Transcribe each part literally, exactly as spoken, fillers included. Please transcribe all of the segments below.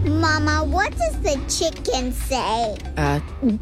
Mama, what does the chicken say? Uh,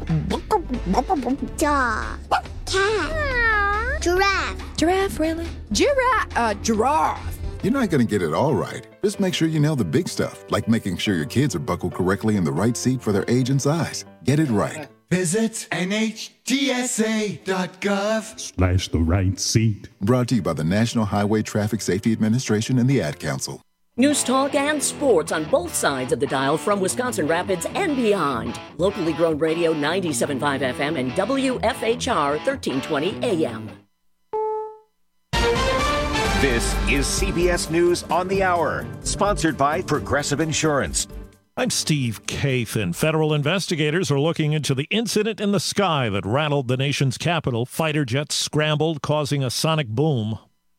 Dog. Cat. Giraffe. Giraffe, really? Giraffe, uh, giraffe. You're not going to get it all right. Just make sure you nail the big stuff, like making sure your kids are buckled correctly in the right seat for their age and size. Get it right. Visit N H T S A dot gov slash the right seat. Brought to you by the National Highway Traffic Safety Administration and the Ad Council. News talk and sports on both sides of the dial from Wisconsin Rapids and beyond. Locally grown radio ninety-seven point five F M and W F H R thirteen twenty A M. This is C B S News on the Hour, sponsored by Progressive Insurance. I'm Steve Kathan. Federal investigators are looking into the incident in the sky that rattled the nation's capital. Fighter jets scrambled, causing a sonic boom.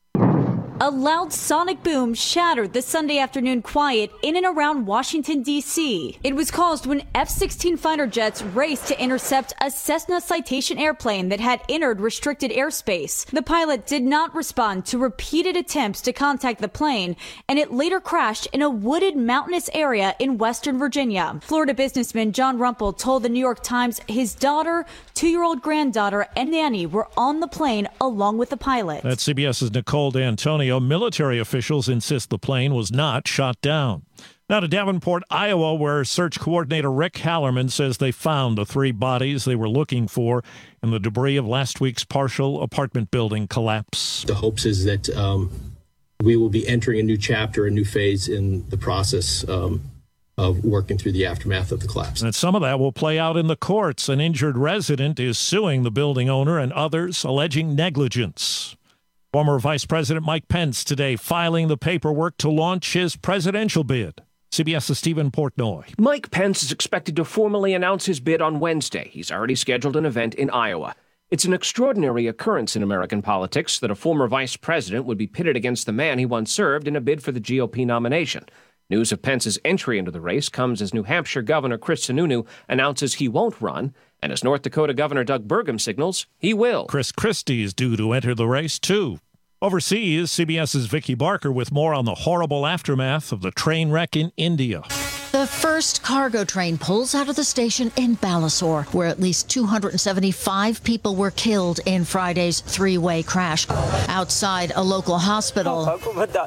A loud sonic boom shattered the Sunday afternoon quiet in and around Washington, D C. It was caused when F sixteen fighter jets raced to intercept a Cessna Citation airplane that had entered restricted airspace. The pilot did not respond to repeated attempts to contact the plane, and it later crashed in a wooded mountainous area in Western Virginia. Florida businessman John Rumpel told the New York Times his daughter, two-year-old granddaughter, and nanny were on the plane along with the pilot. That's CBS's Nicole D'Antonio. Military officials insist the plane was not shot down. Now to Davenport, Iowa, where search coordinator Rick Hallerman says they found the three bodies they were looking for in the debris of last week's partial apartment building collapse. The hopes is that um, we will be entering a new chapter, a new phase in the process um, of working through the aftermath of the collapse. And some of that will play out in the courts. An injured resident is suing the building owner and others, alleging negligence. Former Vice President Mike Pence today filing the paperwork to launch his presidential bid. CBS's Stephen Portnoy. Mike Pence is expected to formally announce his bid on Wednesday. He's already scheduled an event in Iowa. It's an extraordinary occurrence in American politics that a former vice president would be pitted against the man he once served in a bid for the G O P nomination. News of Pence's entry into the race comes as New Hampshire Governor Chris Sununu announces he won't run, and as North Dakota Governor Doug Burgum signals he will. Chris Christie is due to enter the race, too. Overseas, CBS's Vicki Barker with more on the horrible aftermath of the train wreck in India. The first cargo train pulls out of the station in Balasore, where at least two hundred seventy-five people were killed in Friday's three-way crash. Outside a local hospital,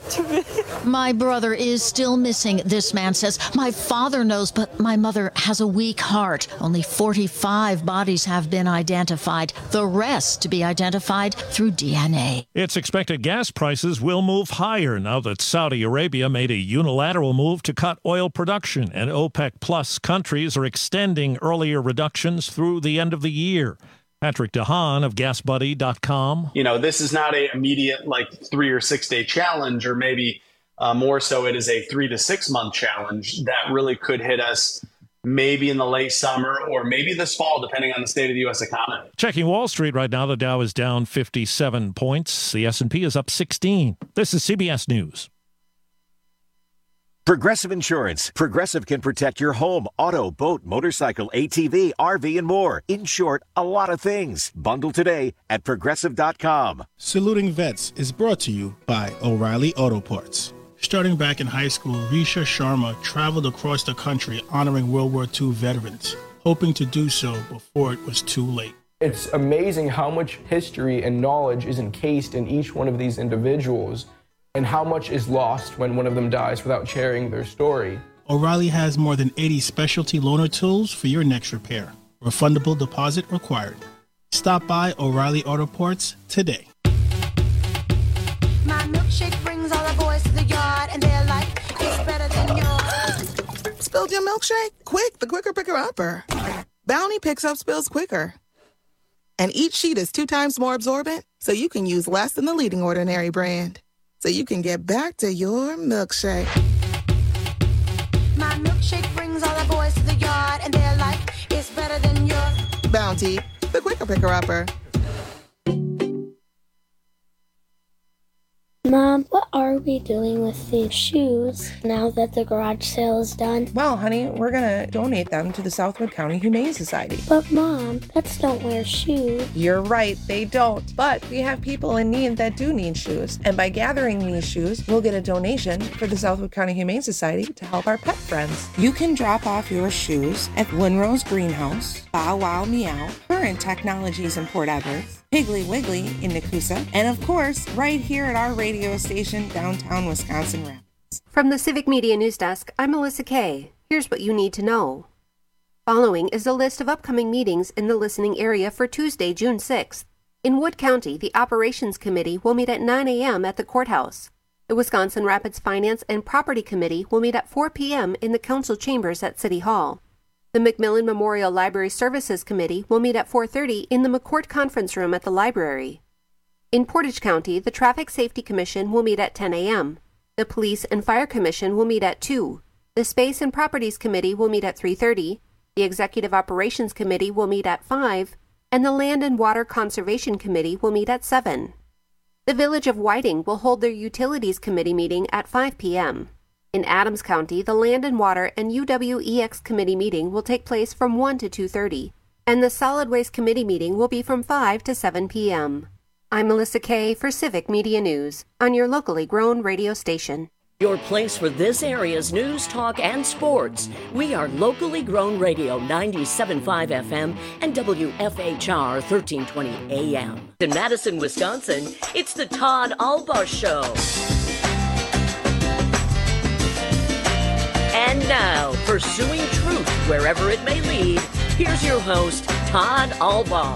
my brother is still missing, this man says. My father knows, but my mother has a weak heart. Only forty-five bodies have been identified, the rest to be identified through D N A. It's expected gas prices will move higher now that Saudi Arabia made a unilateral move to cut oil production. And OPEC Plus countries are extending earlier reductions through the end of the year. Patrick DeHaan of gas buddy dot com. You know, this is not a immediate like three or six day challenge, or maybe uh, more so it is a three to six month challenge that really could hit us maybe in the late summer or maybe this fall, depending on the state of the U S economy. Checking Wall Street right now, the Dow is down fifty-seven points. The S and P is up sixteen. This is C B S News. Progressive Insurance. Progressive can protect your home, auto, boat, motorcycle, A T V, R V, and more. In short, a lot of things. Bundle today at progressive dot com. Saluting Vets is brought to you by O'Reilly Auto Parts. Starting back in high school, Risha Sharma traveled across the country honoring World War Two veterans, hoping to do so before it was too late. It's amazing how much history and knowledge is encased in each one of these individuals, and how much is lost when one of them dies without sharing their story. O'Reilly has more than eighty specialty loaner tools for your next repair. Refundable deposit required. Stop by O'Reilly Auto Parts today. My milkshake brings all the boys to the yard, and they're like, it's better than yours. Spilled your milkshake? Quick, the quicker picker upper. Bounty picks up spills quicker. And each sheet is two times more absorbent, so you can use less than the leading Ordinary brand. So you can get back to your milkshake. My milkshake brings all the boys to the yard, and they're like, it's better than yours. Bounty, the quicker picker upper. Mom, what are we doing with these shoes now that the garage sale is done? Well, honey, we're gonna donate them to the Southwood County Humane Society. But Mom, pets don't wear shoes. You're right, they don't. But we have people in need that do need shoes. And by gathering these shoes, we'll get a donation for the Southwood County Humane Society to help our pet friends. You can drop off your shoes at Winrose Greenhouse, Bow Wow Meow, Current Technologies in Port Everett, Piggly Wiggly in Nakusa, and of course, right here at our radio station downtown Wisconsin Rapids. From the Civic Media News Desk, I'm Melissa Kay. Here's what you need to know. Following is a list of upcoming meetings in the listening area for Tuesday, June sixth. In Wood County, the Operations Committee will meet at nine a.m. at the courthouse. The Wisconsin Rapids Finance and Property Committee will meet at four p.m. in the council chambers at City Hall. The McMillan Memorial Library Services Committee will meet at four thirty in the McCourt Conference Room at the library. In Portage County, the Traffic Safety Commission will meet at ten a.m. The Police and Fire Commission will meet at two. The Space and Properties Committee will meet at three thirty. The Executive Operations Committee will meet at five. And the Land and Water Conservation Committee will meet at seven. The Village of Whiting will hold their Utilities Committee meeting at five p.m. In Adams County, the Land and Water and U W E X Committee meeting will take place from one to two thirty, and the Solid Waste Committee meeting will be from five to seven p.m. I'm Melissa Kay for Civic Media News on your locally grown radio station. Your place for this area's news, talk, and sports. We are locally grown radio ninety-seven point five F M and W F H R thirteen twenty A M. In Madison, Wisconsin, it's the Todd Albaugh Show. And now, pursuing truth wherever it may lead, here's your host, Todd Albaugh.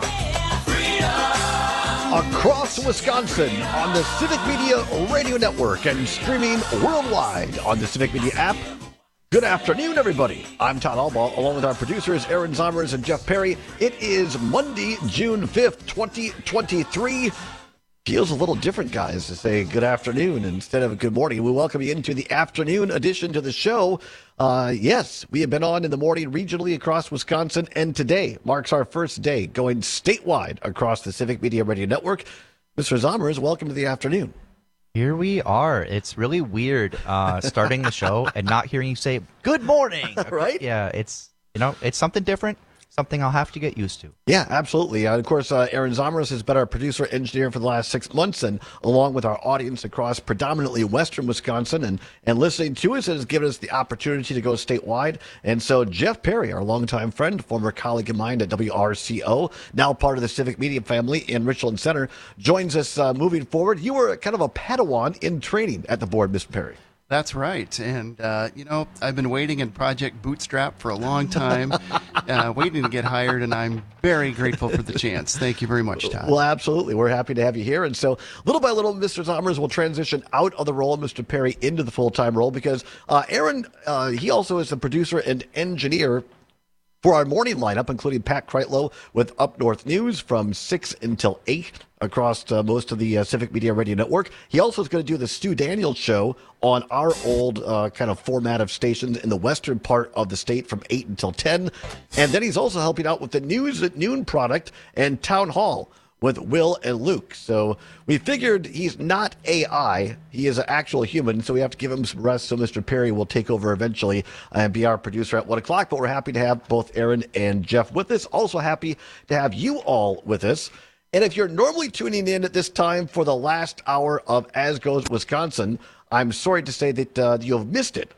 Across Wisconsin on the Civic Media Radio Network and streaming worldwide on the Civic Media app. Good afternoon, everybody. I'm Todd Albaugh, along with our producers, Aaron Zomers and Jeff Perry. It is Monday, June fifth, twenty twenty-three. Feels a little different, guys, to say good afternoon instead of good morning. We welcome you into the afternoon edition to the show. Uh, yes, we have been on in the morning regionally across Wisconsin, and today marks our first day going statewide across the Civic Media Radio Network. Mister Zomers, welcome to the afternoon. Here we are. It's really weird uh, starting the show and not hearing you say good morning. Right? Yeah, it's, you know, it's something different. Something I'll have to get used to. Yeah, absolutely. Uh, of course, uh, Aaron Zomers has been our producer engineer for the last six months, and along with our audience across predominantly western Wisconsin, and, and listening to us has given us the opportunity to go statewide. And so Jeff Perry, our longtime friend, former colleague of mine at W R C O, now part of the Civic Media family in Richland Center, joins us uh, moving forward. You were kind of a Padawan in training at the board, Mister Perry. That's right. And, uh, you know, I've been waiting in Project Bootstrap for a long time, uh, waiting to get hired, and I'm very grateful for the chance. Thank you very much, Todd. Well, absolutely. We're happy to have you here. And so little by little, Mister Zomers will transition out of the role of Mister Perry into the full-time role because uh, Aaron, uh, he also is the producer and engineer for our morning lineup, including Pat Kreitlow with Up North News from six until eight across uh, most of the uh, Civic Media Radio Network. He also is going to do the Stu Daniels Show on our old uh, kind of format of stations in the western part of the state from eight until ten. And then he's also helping out with the News at Noon product and Town Hall with Will and Luke. So we figured he's not A I. He is an actual human, so we have to give him some rest. So Mister Perry will take over eventually and be our producer at one o'clock. But we're happy to have both Aaron and Jeff with us. Also happy to have you all with us. And if you're normally tuning in at this time for the last hour of As Goes Wisconsin, I'm sorry to say that uh, you have missed it.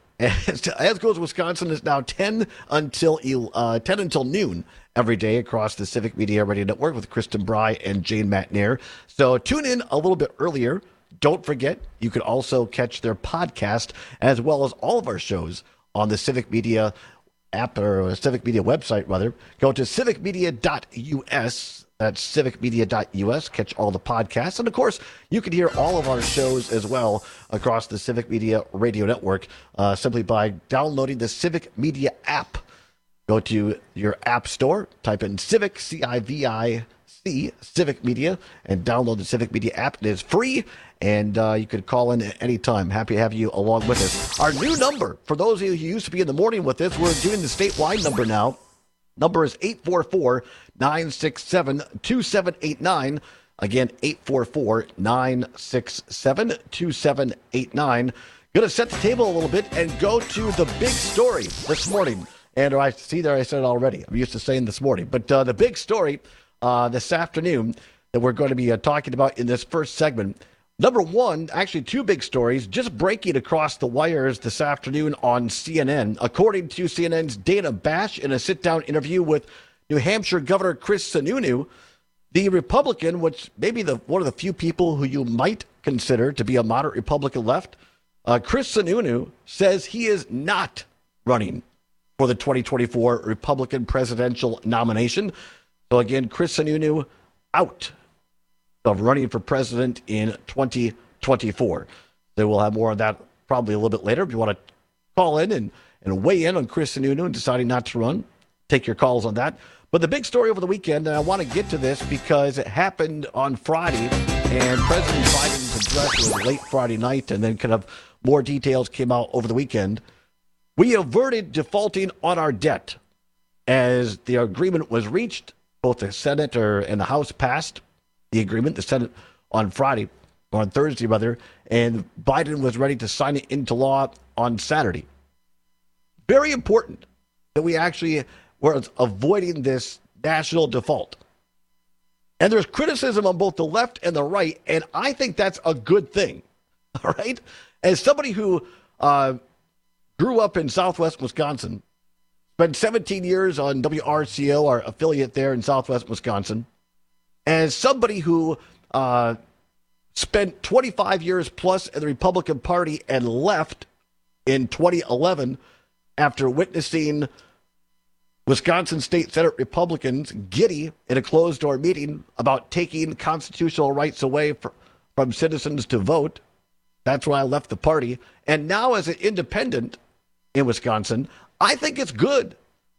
As Goes Wisconsin is now ten until uh, ten until noon every day across the Civic Media Radio Network with Kristen Bry and Jane McNair. So tune in a little bit earlier. Don't forget, you can also catch their podcast as well as all of our shows on the Civic Media app or Civic Media website, rather. Go to civic media dot U S. That's civic media dot U S. Catch all the podcasts. And, of course, you can hear all of our shows as well across the Civic Media Radio Network uh, simply by downloading the Civic Media app. Go to your app store, type in Civic, C I V I C, Civic Media, and download the Civic Media app. It is free, and uh, you can call in at any time. Happy to have you along with us. Our new number, for those of you who used to be in the morning with us, we're doing the statewide number now. Number is eight four four, nine six seven, two seven eight nine. Again, eight four four, nine six seven, two seven eight nine. Going to set the table a little bit and go to the big story this morning. And I see there, I said it already. I'm used to saying this morning. But uh, the big story uh, this afternoon that we're going to be uh, talking about in this first segment. Number one, actually two big stories just breaking across the wires this afternoon on C N N. According to C N N's Dana Bash, in a sit-down interview with New Hampshire Governor Chris Sununu, the Republican, which may be the, one of the few people who you might consider to be a moderate Republican left, uh, Chris Sununu says he is not running for the twenty twenty-four Republican presidential nomination. So again, Chris Sununu out of running for president in twenty twenty-four. So we'll have more on that probably a little bit later. If you want to call in and, and weigh in on Chris Sununu and deciding not to run, take your calls on that. But the big story over the weekend, and I want to get to this because it happened on Friday, and President Biden's address was late Friday night, and then kind of more details came out over the weekend. We averted defaulting on our debt as the agreement was reached. Both the Senate or, and the House passed the agreement, the Senate on Friday, or on Thursday rather, and Biden was ready to sign it into law on Saturday. Very important that we actually were avoiding this national default. And there's criticism on both the left and the right, and I think that's a good thing, all right? As somebody who uh, grew up in Southwest Wisconsin, spent seventeen years on W R C O, our affiliate there in Southwest Wisconsin, as somebody who uh, spent twenty-five years plus in the Republican Party and left in twenty eleven after witnessing Wisconsin State Senate Republicans giddy in a closed-door meeting about taking constitutional rights away for, from citizens to vote. That's why I left the party. And now as an independent in Wisconsin, I think it's good.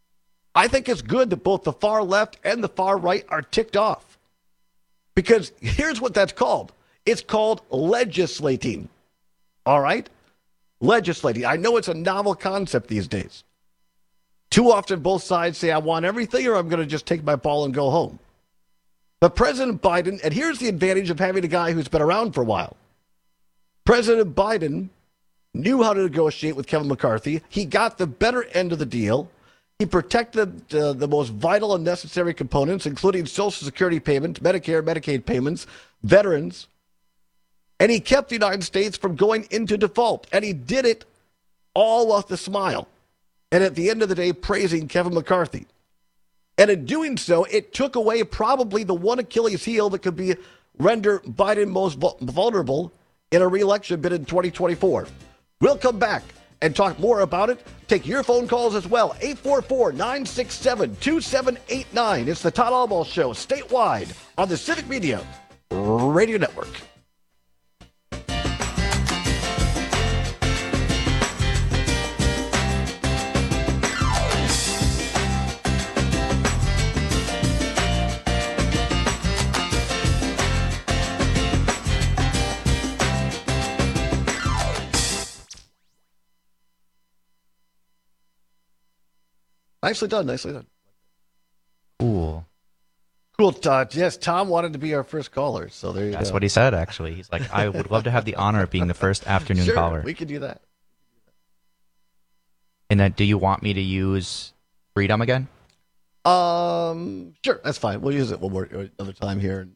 I think it's good that both the far left and the far right are ticked off. Because here's what that's called. It's called legislating. All right? Legislating. I know it's a novel concept these days. Too often both sides say, I want everything, or I'm going to just take my ball and go home. But President Biden, and here's the advantage of having a guy who's been around for a while. President Biden knew how to negotiate with Kevin McCarthy. He got the better end of the deal. He protected uh, the most vital and necessary components, including Social Security payments, Medicare, Medicaid payments, veterans. And he kept the United States from going into default. And he did it all with a smile. And at the end of the day, praising Kevin McCarthy. And in doing so, it took away probably the one Achilles heel that could be render Biden most vulnerable in a re-election bid in twenty twenty-four. We'll come back and talk more about it. Take your phone calls as well. eight four four, nine six seven, two seven eight nine. It's the Todd Albaugh Show statewide on the Civic Media Radio Network. Nicely done, nicely done. Cool. Cool, Todd. Yes, Tom wanted to be our first caller, so there you That's go. what he said, actually. He's like, I would love to have the honor of being the first afternoon sure, caller. we could do that. And then, do you want me to use Freedom again? Um, sure, that's fine. We'll use it one more another time here.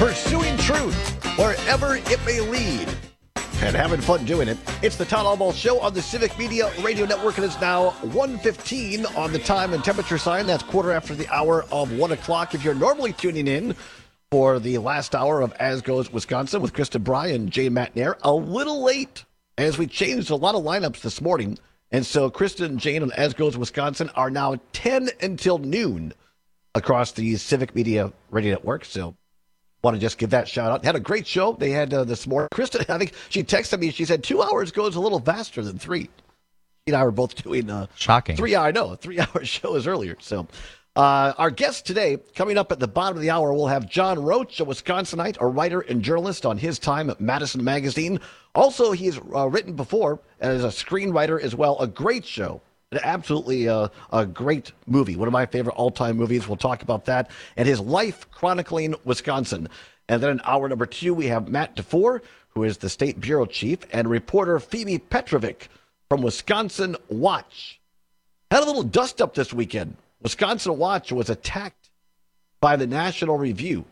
Pursuing truth wherever it may lead and having fun doing it. It's the Todd Albaugh Show on the Civic Media Radio Network, and it's now one fifteen on the time and temperature sign. That's quarter after the hour of one o'clock. If you're normally tuning in for the last hour of As Goes Wisconsin with Kristen Bry and Jay Matnair, a little late as we changed a lot of lineups this morning. And so Kristen and Jane on As Goes Wisconsin are now ten until noon across the Civic Media Radio Network. So want to just give that shout out. Had a great show they had uh, this morning. Kristen, I think she texted me. She said two hours goes a little faster than three. She and I were both doing uh, shocking three. I know three hour shows earlier. So uh, our guest today, coming up at the bottom of the hour, we'll have John Roach, a Wisconsinite, a writer and journalist on his time at Madison Magazine. Also, he's uh, written before as a screenwriter as well. A great show. Absolutely uh, a great movie. One of my favorite all-time movies. We'll talk about that and his life chronicling Wisconsin. And then in hour number two, we have Matt DeFore, who is the state bureau chief, and reporter Phoebe Petrovic from Wisconsin Watch. Had a little dust-up this weekend. Wisconsin Watch was attacked by the National Review.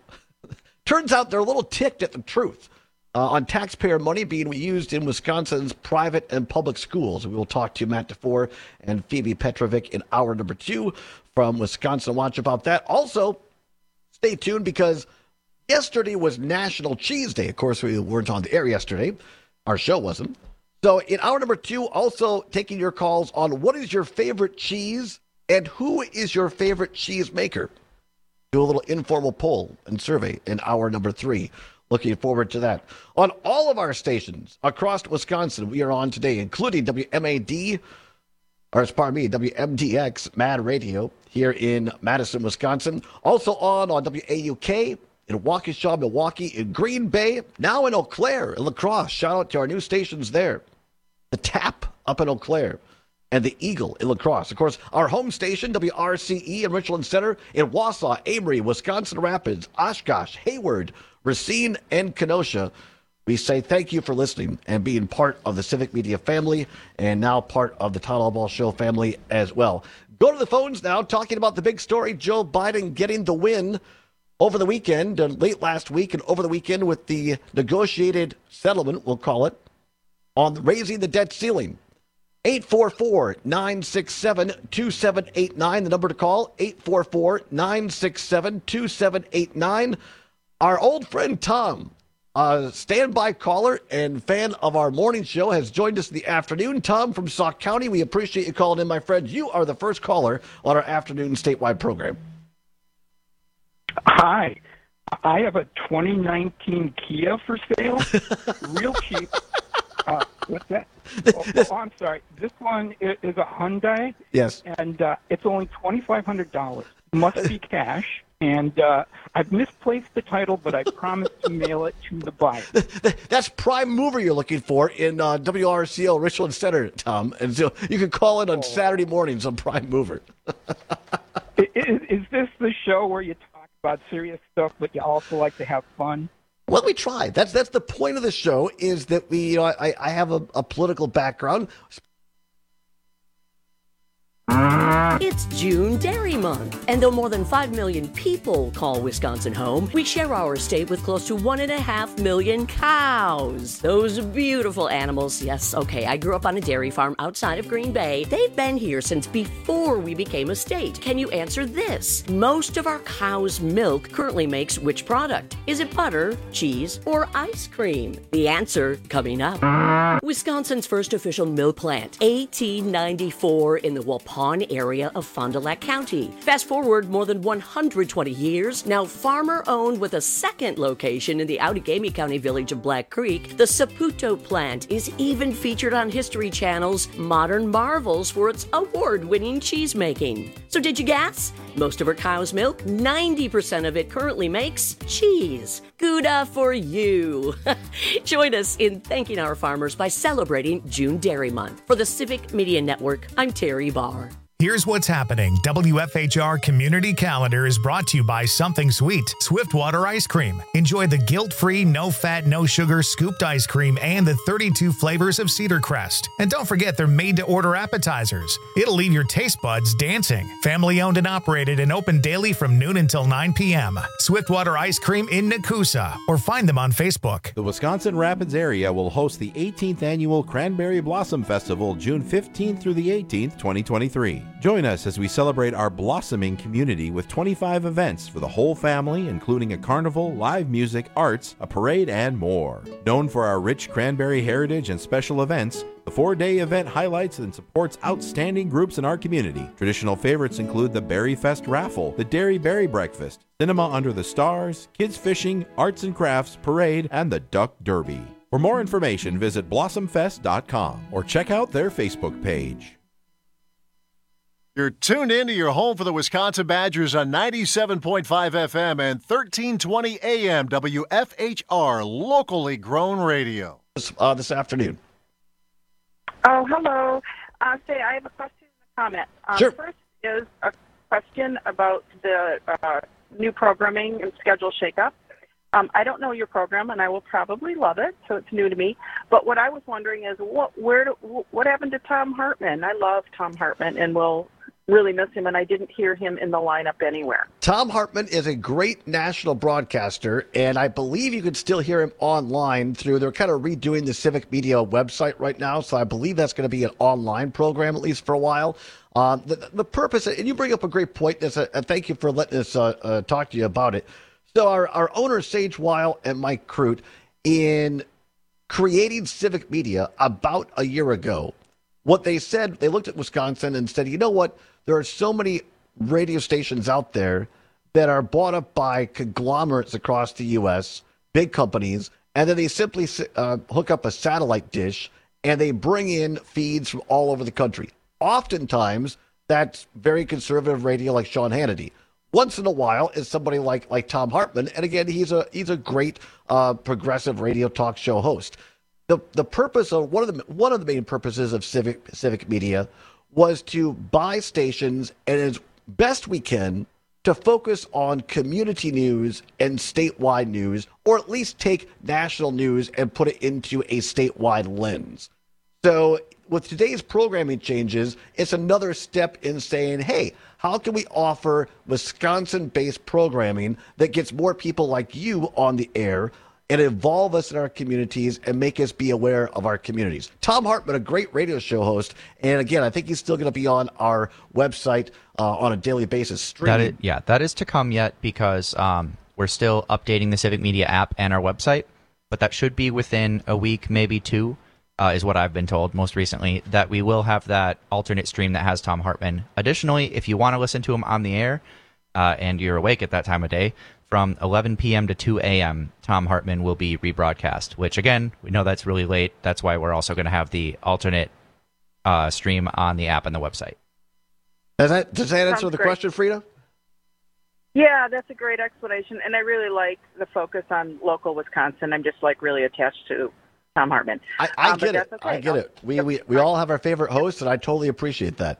Turns out they're a little ticked at the truth. Uh, on taxpayer money being used in Wisconsin's private and public schools. We will talk to Matt DeFore and Phoebe Petrovic in hour number two from Wisconsin Watch about that. Also, stay tuned because yesterday was National Cheese Day. Of course, we weren't on the air yesterday. Our show wasn't. So in hour number two, also taking your calls on what is your favorite cheese and who is your favorite cheese maker. Do a little informal poll and survey in hour number three. Looking forward to that. On all of our stations across Wisconsin, we are on today, including W M A D, or pardon me, W M D X, Mad Radio, here in Madison, Wisconsin. Also on on W A U K, in Waukesha, Milwaukee, in Green Bay, now in Eau Claire, in La Crosse. Shout out to our new stations there. The Tap up in Eau Claire, and the Eagle in La Crosse. Of course, our home station, W R C E in Richland Center, in Wausau, Amory, Wisconsin Rapids, Oshkosh, Hayward, Racine, and Kenosha. We say thank you for listening and being part of the Civic Media family and now part of the Todd Albaugh Show family as well. Go to the phones now, talking about the big story, Joe Biden getting the win over the weekend, uh, late last week and over the weekend with the negotiated settlement, we'll call it, on raising the debt ceiling. eight four four, nine six seven, two seven eight nine, the number to call, eight four four, nine six seven, two seven eight nine. Our old friend Tom, a standby caller and fan of our morning show, has joined us in the afternoon. Tom from Sauk County, we appreciate you calling in, my friend. You are the first caller on our afternoon statewide program. Hi. I have a twenty nineteen Kia for sale. Real cheap. Uh, what's that? Oh, oh, I'm sorry. This one is a Hyundai. Yes. And uh, it's only twenty-five hundred dollars. Must be cash. And uh, I've misplaced the title, but I promised to mail it to the buyer. That's prime mover you're looking for in uh, W R C L Richland Center, Tom. And so you can call in on oh. Saturday mornings on Prime Mover. is, is this the show where you talk about serious stuff, but you also like to have fun? Well, we try. That's that's the point of the show, is that we, you know, I, I have a, a political background. It's June Dairy Month, and though more than five million people call Wisconsin home, we share our state with close to one and a half million cows. Those beautiful animals. Yes, okay, I grew up on a dairy farm outside of Green Bay. They've been here since before we became a state. Can you answer this? Most of our cow's milk currently makes which product? Is it butter, cheese, or ice cream? The answer coming up. Wisconsin's first official milk plant, eighteen ninety-four, in the Waupun area of Fond du Lac County. Fast forward more than one hundred twenty years, now farmer-owned with a second location in the Outagamie County village of Black Creek, the Saputo plant is even featured on History Channel's Modern Marvels for its award-winning cheese-making. So did you guess? Most of our cow's milk, ninety percent of it currently makes cheese. Gouda for you. Join us in thanking our farmers by celebrating June Dairy Month. For the Civic Media Network, I'm Terry Barr. Here's what's happening. W F H R Community Calendar is brought to you by Something Sweet, Swiftwater Ice Cream. Enjoy the guilt-free, no-fat, no-sugar scooped ice cream and the thirty-two flavors of Cedar Crest. And don't forget they're made-to-order appetizers. It'll leave your taste buds dancing. Family-owned and operated and open daily from noon until nine p.m. Swiftwater Ice Cream in Nakusa, or find them on Facebook. The Wisconsin Rapids area will host the eighteenth Annual Cranberry Blossom Festival June fifteenth through the eighteenth, twenty twenty-three. Join us as we celebrate our blossoming community with twenty-five events for the whole family, including a carnival, live music, arts, a parade, and more. Known for our rich cranberry heritage and special events, the four-day event highlights and supports outstanding groups in our community. Traditional favorites include the Berry Fest Raffle, the Dairy Berry Breakfast, Cinema Under the Stars, Kids Fishing, Arts and Crafts, Parade, and the Duck Derby. For more information, visit blossom fest dot com or check out their Facebook page. You're tuned in to your home for the Wisconsin Badgers on ninety-seven point five F M and thirteen twenty A M W F H R, locally grown radio. Uh, this afternoon. Oh, hello. Uh, say, I have a question and a comment. Um, Sure. First is a question about the uh, new programming and schedule shakeup. Um, I don't know your program, and I will probably love it, so it's new to me. But what I was wondering is, what where do, what happened to Tom Hartman? I love Tom Hartman, and will really miss him, and I didn't hear him in the lineup anywhere. Tom Hartman is a great national broadcaster, and I believe you can still hear him online through, they're kind of redoing the Civic Media website right now, so I believe that's going to be an online program, at least for a while. Uh, the, the purpose, and you bring up a great point, this, uh, thank you for letting us uh, uh, talk to you about it. So our, our owners, Sage Weil and Mike Crute, in creating Civic Media about a year ago, what they said, they looked at Wisconsin and said, you know what, there are so many radio stations out there that are bought up by conglomerates across the U S, big companies, and then they simply uh, hook up a satellite dish and they bring in feeds from all over the country. Oftentimes, that's very conservative radio like Sean Hannity. Once in a while is somebody like like Tom Hartman, and again, he's a he's a great uh, progressive radio talk show host. The the purpose of one of the one of the main purposes of Civic Civic Media was to buy stations and as best we can to focus on community news and statewide news, or at least take national news and put it into a statewide lens. So with today's programming changes, it's another step in saying, hey, how can we offer Wisconsin-based programming that gets more people like you on the air and involve us in our communities and make us be aware of our communities? Tom Hartman, a great radio show host, and again, I think he's still going to be on our website uh, on a daily basis streaming. That is, yeah, that is to come yet because um, we're still updating the Civic Media app and our website, but that should be within a week, maybe two. Uh, is what I've been told most recently, that we will have that alternate stream that has Tom Hartman. Additionally, if you want to listen to him on the air uh, and you're awake at that time of day, from eleven p.m. to two a.m., Tom Hartman will be rebroadcast, which, again, we know that's really late. That's why we're also going to have the alternate uh, stream on the app and the website. Does that, does that answer Sounds the great. question, Frida? Yeah, that's a great explanation, and I really like the focus on local Wisconsin. I'm just, like, really attached to Tom Hartman. I, I um, get it. Okay. I get it. We, we we all have our favorite hosts, and I totally appreciate that.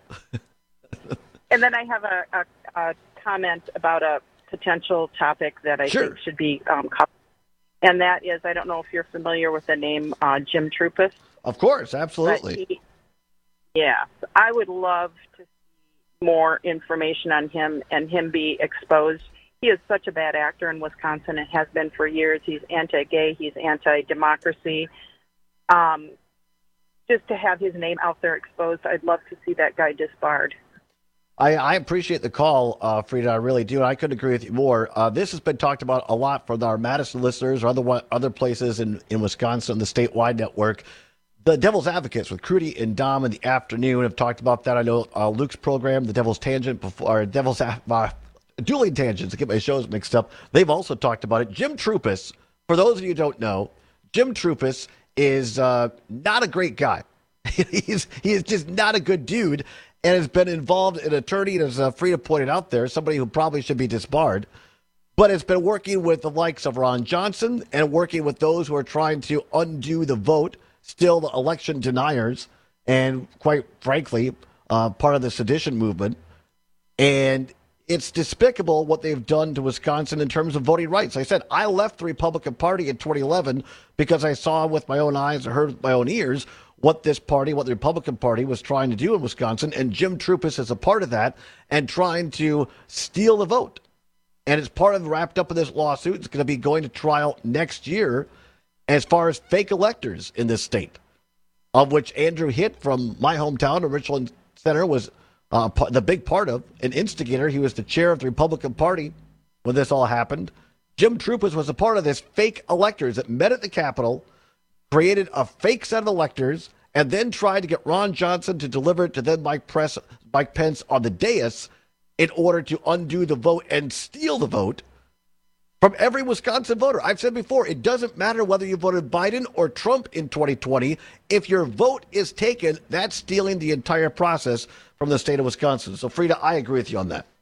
And then I have a, a, a comment about a potential topic that I Sure. think should be um, covered. And that is, I don't know if you're familiar with the name uh, Jim Trupus. Of course, absolutely. He, yeah, I would love to see more information on him and him be exposed. He is such a bad actor in Wisconsin and has been for years. He's anti-gay. He's anti-democracy. Um, just to have his name out there exposed, I'd love to see that guy disbarred. I, I appreciate the call, uh, Frida. I really do. I couldn't agree with you more. Uh, this has been talked about a lot from our Madison listeners or other one, other places in, in Wisconsin, the statewide network. The Devil's Advocates with Crudy and Dom in the afternoon have talked about that. I know uh, Luke's program, the Devil's Tangent, before, or Devil's uh, Dueling Tangents, to get my shows mixed up. They've also talked about it. Jim Trupus, for those of you who don't know, Jim Trupus is uh, not a great guy. He's he is just not a good dude, and has been involved in attorney, as uh, Frida pointed out there, somebody who probably should be disbarred, but has been working with the likes of Ron Johnson and working with those who are trying to undo the vote, still the election deniers, and quite frankly, uh, part of the sedition movement. And it's despicable what they've done to Wisconsin in terms of voting rights. Like I said, I left the Republican Party in twenty eleven because I saw with my own eyes and heard with my own ears what this party, what the Republican Party was trying to do in Wisconsin. And Jim Trupis is a part of that and trying to steal the vote. And it's part of wrapped up in this lawsuit. It's going to be going to trial next year as far as fake electors in this state, of which Andrew Hitt from my hometown of Richland Center was uh, the big part of, an instigator. He was the chair of the Republican Party when this all happened. Jim Trupis was a part of this fake electors that met at the Capitol, created a fake set of electors, and then tried to get Ron Johnson to deliver it to then Mike, Press, Mike Pence on the dais in order to undo the vote and steal the vote from every Wisconsin voter. I've said before, it doesn't matter whether you voted Biden or Trump in twenty twenty. If your vote is taken, that's stealing the entire process from the state of Wisconsin. So, Frida, I agree with you on that.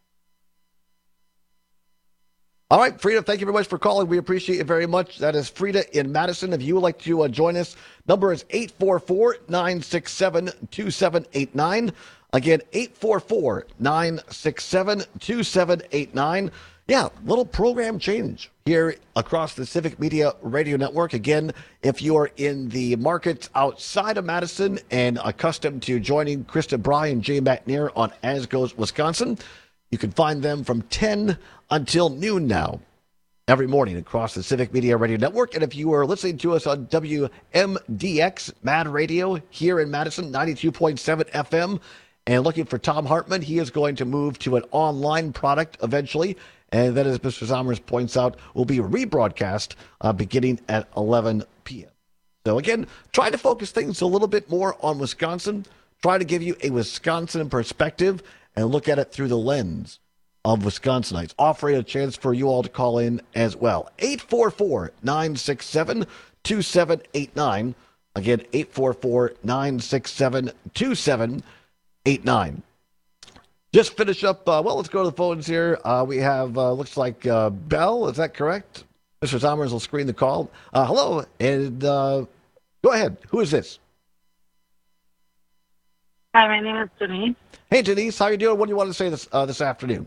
All right, Frida, thank you very much for calling. We appreciate it very much. That is Frida in Madison. If you would like to uh, join us, number is eight four four, nine six seven, two seven eight nine. Again, eight four four, nine six seven, two seven eight nine. Yeah, little program change here across the Civic Media Radio Network. Again, if you are in the markets outside of Madison and accustomed to joining Krista Bry and Jay McNair on As Goes Wisconsin, you can find them from ten until noon now, every morning across the Civic Media Radio Network. And if you are listening to us on W M D X Mad Radio here in Madison, ninety-two point seven F M, and looking for Tom Hartman, he is going to move to an online product eventually. And that, as Mister Zommers points out, will be rebroadcast uh, beginning at eleven p.m. So again, try to focus things a little bit more on Wisconsin, try to give you a Wisconsin perspective and look at it through the lens of Wisconsinites. Offering a chance for you all to call in as well. eight four four, nine six seven, two seven eight nine. Again, eight four four, nine six seven, two seven eight nine. Just finish up. Uh, well, let's go to the phones here. Uh, we have, uh, looks like uh, Bell. Is that correct? Mister Zommers will screen the call. Uh, hello, and uh, go ahead. Who is this? Hi, my name is Denise. Hey, Denise. How are you doing? What do you want to say this uh, this afternoon?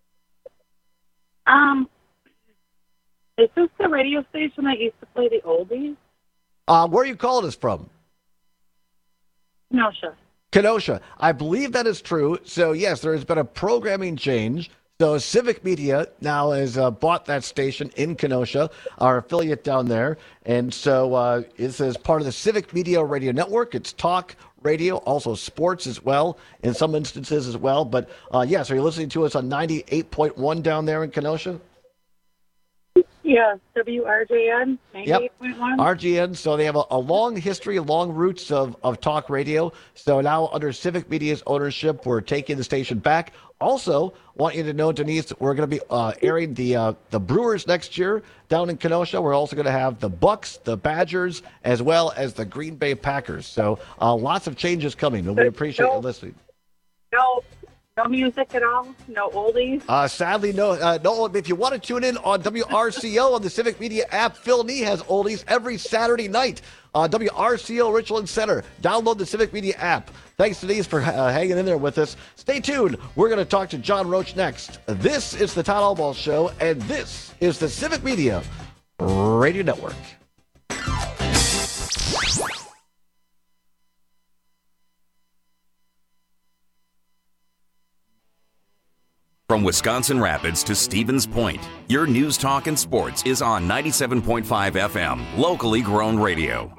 Um, is this the radio station that used to play the oldies? Uh, where are you calling us from? Kenosha. Kenosha. I believe that is true. So, yes, there has been a programming change. So Civic Media now has uh, bought that station in Kenosha, our affiliate down there. And so uh, this is part of the Civic Media Radio Network. It's talk radio, also sports as well, in some instances as well. But, uh, yes, are you listening to us on ninety-eight point one down there in Kenosha? Yeah, W R J N, ninety-eight point one. Yep. R G N, so they have a, a long history, long roots of, of talk radio. So now under Civic Media's ownership, we're taking the station back. Also, want you to know, Denise, we're going to be uh, airing the uh, the Brewers next year down in Kenosha. We're also going to have the Bucks, the Badgers, as well as the Green Bay Packers. So uh, lots of changes coming, and we appreciate no, you listening. No. No music at all? No oldies? Uh, sadly, no. Uh, no. If you want to tune in on W R C O on the Civic Media app, Phil Nee has oldies every Saturday night on W R C O Richland Center. Download the Civic Media app. Thanks, Denise, for uh, hanging in there with us. Stay tuned. We're going to talk to John Roach next. This is the Todd Albaugh Show, and this is the Civic Media Radio Network. From Wisconsin Rapids to Stevens Point, your news, talk, and sports is on ninety-seven point five F M, locally grown radio.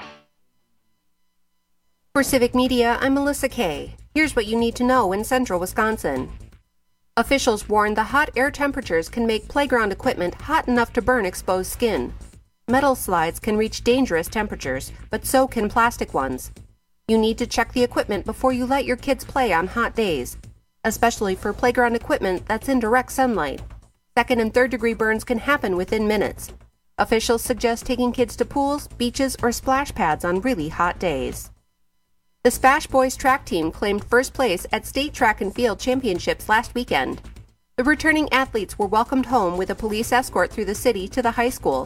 For Civic Media, I'm Melissa Kay. Here's what you need to know in central Wisconsin. Officials warn the hot air temperatures can make playground equipment hot enough to burn exposed skin. Metal slides can reach dangerous temperatures, but so can plastic ones. You need to check the equipment before you let your kids play on hot days, especially for playground equipment that's in direct sunlight. Second and third degree burns can happen within minutes. Officials suggest taking kids to pools, beaches, or splash pads on really hot days. The Spash Boys track team claimed first place at state track and field championships last weekend. The returning athletes were welcomed home with a police escort through the city to the high school.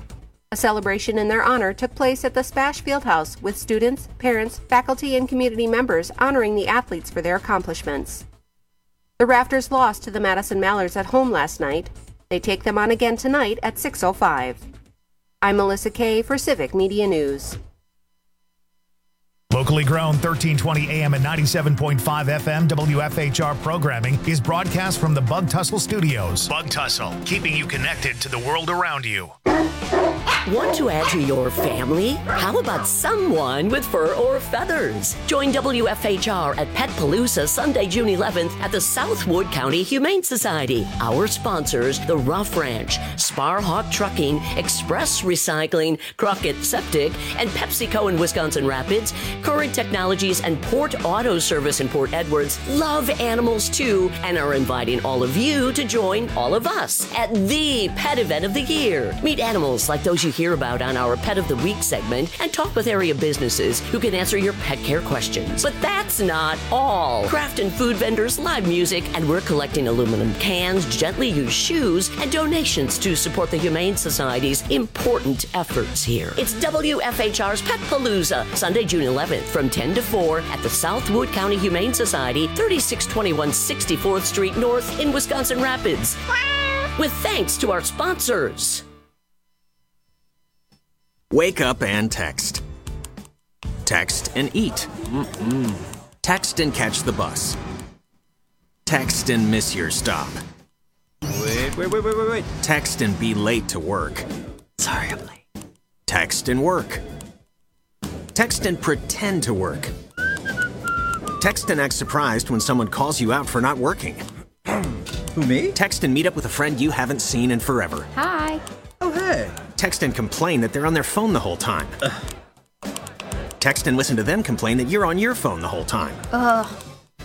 A celebration in their honor took place at the Spash Fieldhouse with students, parents, faculty, and community members honoring the athletes for their accomplishments. The Rafters lost to the Madison Mallards at home last night. They take them on again tonight at six oh five. I'm Melissa Kay for Civic Media News. Locally grown thirteen twenty A M and ninety-seven point five F M W F H R programming is broadcast from the Bug Tussle Studios. Bug Tussle, keeping you connected to the world around you. Want to add to your family? How about someone with fur or feathers? Join W F H R at Pet Palooza Sunday, June eleventh at the Southwood County Humane Society. Our sponsors, the Rough Ranch, Sparhawk Trucking, Express Recycling, Crockett Septic, and PepsiCo in Wisconsin Rapids, Current Technologies, and Port Auto Service in Port Edwards love animals too and are inviting all of you to join all of us at the pet event of the year. Meet animals like those you hear about on our Pet of the Week segment and talk with area businesses who can answer your pet care questions. But that's not all. Craft and food vendors, live music, and we're collecting aluminum cans, gently used shoes, and donations to support the Humane Society's important efforts here. It's W F H R's Pet Palooza, Sunday, June eleventh from ten to four at the Southwood County Humane Society, thirty-six twenty-one sixty-fourth Street North in Wisconsin Rapids. With thanks to our sponsors. Wake up and text. Text and eat. Mm-mm. Text and catch the bus. Text and miss your stop. Wait, wait, wait, wait, wait, wait. Text and be late to work. Sorry, I'm late. Text and work. Text and pretend to work. Text and act surprised when someone calls you out for not working. Who, me? Text and meet up with a friend you haven't seen in forever. Hi. Oh, hey. Text and complain that they're on their phone the whole time. Ugh. Text and listen to them complain that you're on your phone the whole time. Ugh.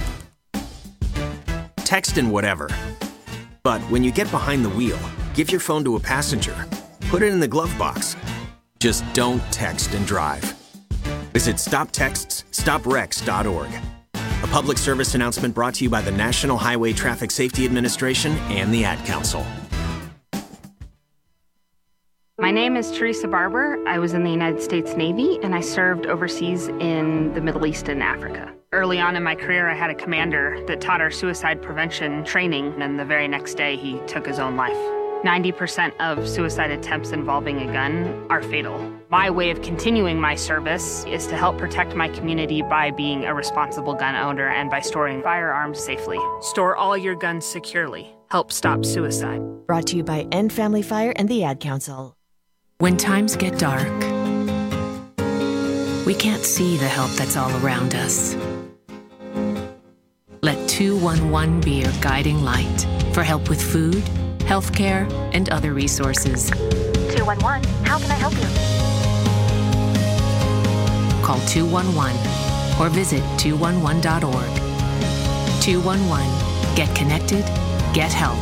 Text and whatever. But when you get behind the wheel, give your phone to a passenger. Put it in the glove box. Just don't text and drive. Visit stop texts stop wrecks dot org. A public service announcement brought to you by the National Highway Traffic Safety Administration and the Ad Council. My name is Teresa Barber. I was in the United States Navy, and I served overseas in the Middle East and Africa. Early on in my career, I had a commander that taught our suicide prevention training, and the very next day, he took his own life. ninety percent of suicide attempts involving a gun are fatal. My way of continuing my service is to help protect my community by being a responsible gun owner and by storing firearms safely. Store all your guns securely. Help stop suicide. Brought to you by End Family Fire and the Ad Council. When times get dark, we can't see the help that's all around us. Let two one one be your guiding light for help with food, healthcare, and other resources. two one one, how can I help you? Call two one one or visit two one one dot org. two one one. Get connected, get help.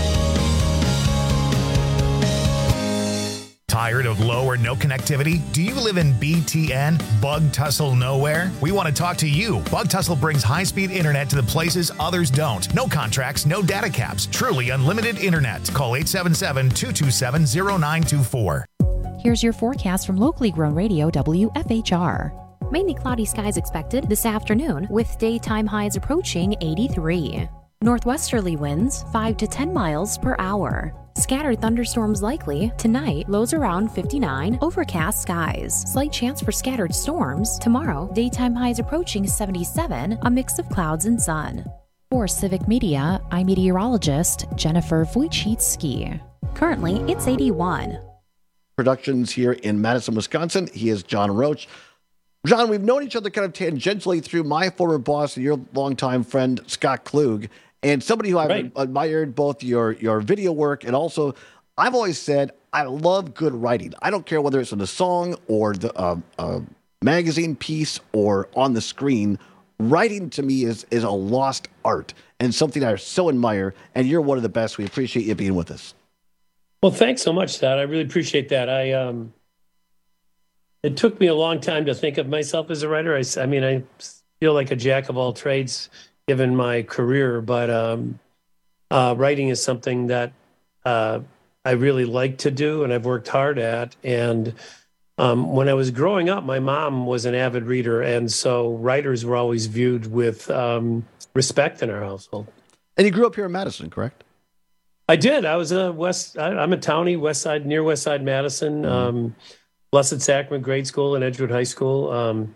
Tired of low or no connectivity? Do you live in B T N, Bug Tussle Nowhere? We want to talk to you. Bug Tussle brings high-speed internet to the places others don't. No contracts, no data caps. Truly unlimited internet. Call eight seven seven, two two seven, zero nine two four. Here's your forecast from locally grown radio W F H R. Mainly cloudy skies expected this afternoon with daytime highs approaching eighty-three. Northwesterly winds five to ten miles per hour. Scattered thunderstorms likely. Tonight, lows around fifty-nine. Overcast skies. Slight chance for scattered storms. Tomorrow, daytime highs approaching seventy-seven. A mix of clouds and sun. For Civic Media, I'm meteorologist Jennifer Wojcicki. Currently, it's eighty-one. Productions here in Madison, Wisconsin. He is John Roach. John, we've known each other kind of tangentially through my former boss and your longtime friend, Scott Klug. And somebody who I've right. admired both your, your video work and also, I've always said, I love good writing. I don't care whether it's in a song or the uh, uh, magazine piece or on the screen. Writing to me is, is a lost art and something I so admire. And you're one of the best. We appreciate you being with us. Well, thanks so much, Scott. I really appreciate that. I um, it took me a long time to think of myself as a writer. I, I mean, I feel like a jack of all trades given my career, but um, uh, writing is something that uh, I really like to do and I've worked hard at. And um, when I was growing up, my mom was an avid reader. And so writers were always viewed with um, respect in our household. And you grew up here in Madison, correct? I did. I was a West, I, I'm a townie, West Side, near West Side Madison, mm-hmm. um, Blessed Sacrament Grade School and Edgewood High School. Um,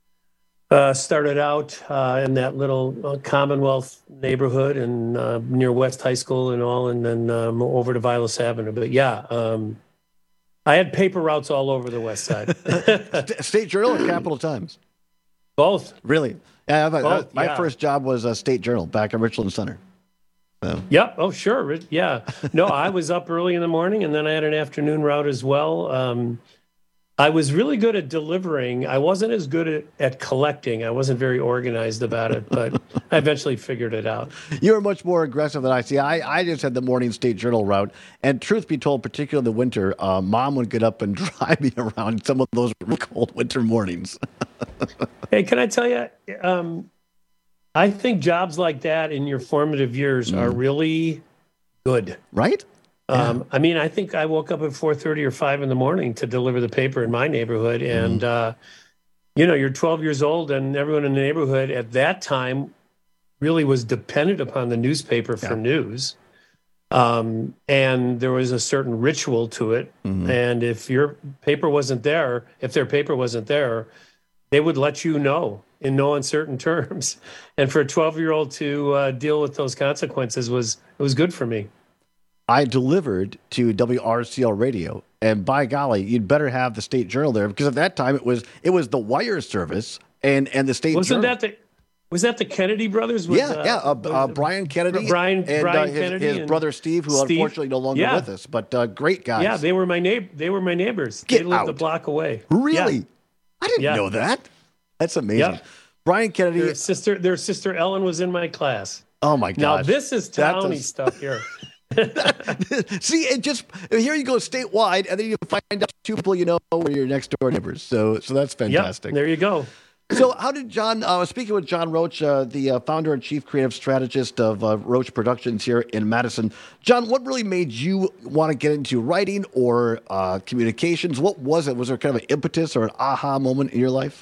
uh, started out uh, in that little uh, Commonwealth neighborhood and uh, near West High School and all, and then um, over to Vilas Avenue. But yeah, um, I had paper routes all over the West Side. State Journal or Capital Times? Both. Really? Yeah, I, Both, I, my yeah. first job was a State Journal back in Richland Center. So. Yep. Oh, sure. Yeah. No, I was up early in the morning, and then I had an afternoon route as well. Um, I was really good at delivering. I wasn't as good at, at collecting. I wasn't very organized about it, but I eventually figured it out. You were much more aggressive than I see. I, I just had the morning State Journal route. And truth be told, particularly in the winter, uh, Mom would get up and drive me around some of those really cold winter mornings. Hey, can I tell you, um, I think jobs like that in your formative years mm. are really good. Right? Um, yeah. I mean, I think I woke up at four thirty or five in the morning to deliver the paper in my neighborhood. And, mm. uh, you know, you're twelve years old and everyone in the neighborhood at that time really was dependent upon the newspaper for yeah. news. Um, and there was a certain ritual to it. Mm-hmm. And if your paper wasn't there, if their paper wasn't there, they would let you know in no uncertain terms. And for a twelve-year-old to uh, deal with those consequences was it was good for me. I delivered to W R C L radio, and by golly, you'd better have the State Journal there because at that time it was it was the wire service and, and the State Wasn't Journal. That the, was that the Kennedy brothers? Was, yeah, uh, yeah. Uh, uh, Brian Kennedy, Brian, and Brian uh, his, Kennedy his and brother Steve, who Steve. unfortunately no longer yeah. with us, but uh, great guys. Yeah, they were my neighbor. They were my neighbors. Get they lived out. a block away. Really? Yeah. I didn't yeah. know that. That's amazing. Yep. Brian Kennedy. Their sister, their sister Ellen was in my class. Oh my gosh. Now this is towny a... stuff here. See, it just here you go statewide, and then you find out two people you know were your next door neighbors. So, so that's fantastic. Yep, there you go. So, how did John? I uh, was speaking with John Roach, uh, the uh, founder and chief creative strategist of uh, Roach Productions here in Madison. John, what really made you want to get into writing or uh, communications? What was it? Was there kind of an impetus or an aha moment in your life?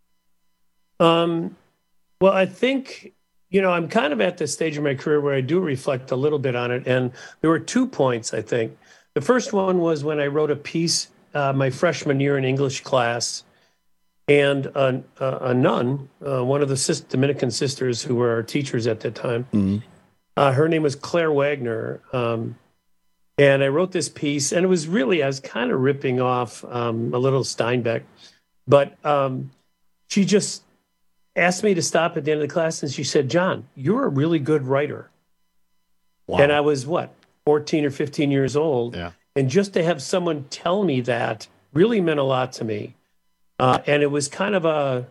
Um, well, I think. You know, I'm kind of at this stage of my career where I do reflect a little bit on it. And there were two points, I think. The first one was when I wrote a piece uh, my freshman year in English class, and a, a, a nun, uh, one of the sis- Dominican sisters who were our teachers at that time, mm-hmm. uh, her name was Claire Wagner. Um, and I wrote this piece, and it was really, I was kind of ripping off um, a little Steinbeck. But um, she just asked me to stop at the end of the class, and she said, John, you're a really good writer. Wow. And I was, what, fourteen or fifteen years old? Yeah. And just to have someone tell me that really meant a lot to me. Uh, and it was kind of a,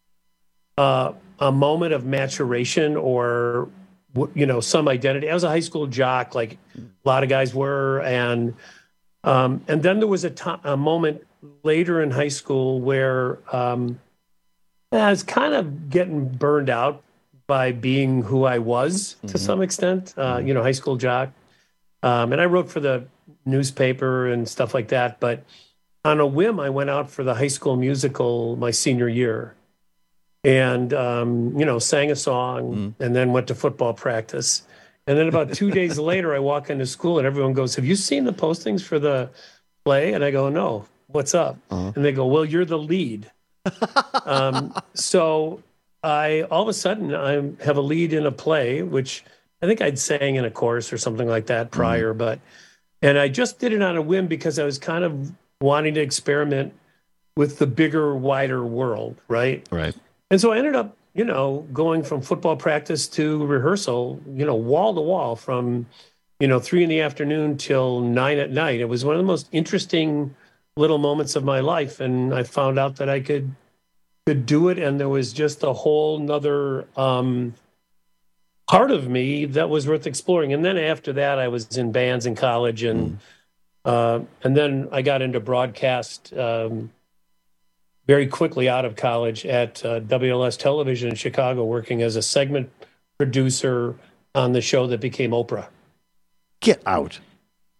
a a moment of maturation or, you know, some identity. I was a high school jock, like a lot of guys were. And um, and then there was a, to- a moment later in high school where um, I was kind of getting burned out by being who I was to mm-hmm. some extent, uh, you know, high school jock. Um, and I wrote for the newspaper and stuff like that. But on a whim, I went out for the high school musical my senior year and, um, you know, sang a song mm-hmm. and then went to football practice. And then about two days later, I walk into school and everyone goes, have you seen the postings for the play? And I go, no, what's up? Uh-huh. And they go, well, you're the lead. um, so I, all of a sudden, I have a lead in a play, which I think I'd sang in a chorus or something like that prior, mm-hmm. but, and I just did it on a whim because I was kind of wanting to experiment with the bigger, wider world, right? Right. And so I ended up, you know, going from football practice to rehearsal, you know, wall to wall from, you know, three in the afternoon till nine at night. It was one of the most interesting little moments of my life. And I found out that I could, could do it. And there was just a whole nother um, part of me that was worth exploring. And then after that, I was in bands in college and, mm. uh, and then I got into broadcast um, very quickly out of college at uh, W L S Television in Chicago, working as a segment producer on the show that became Oprah. Get out.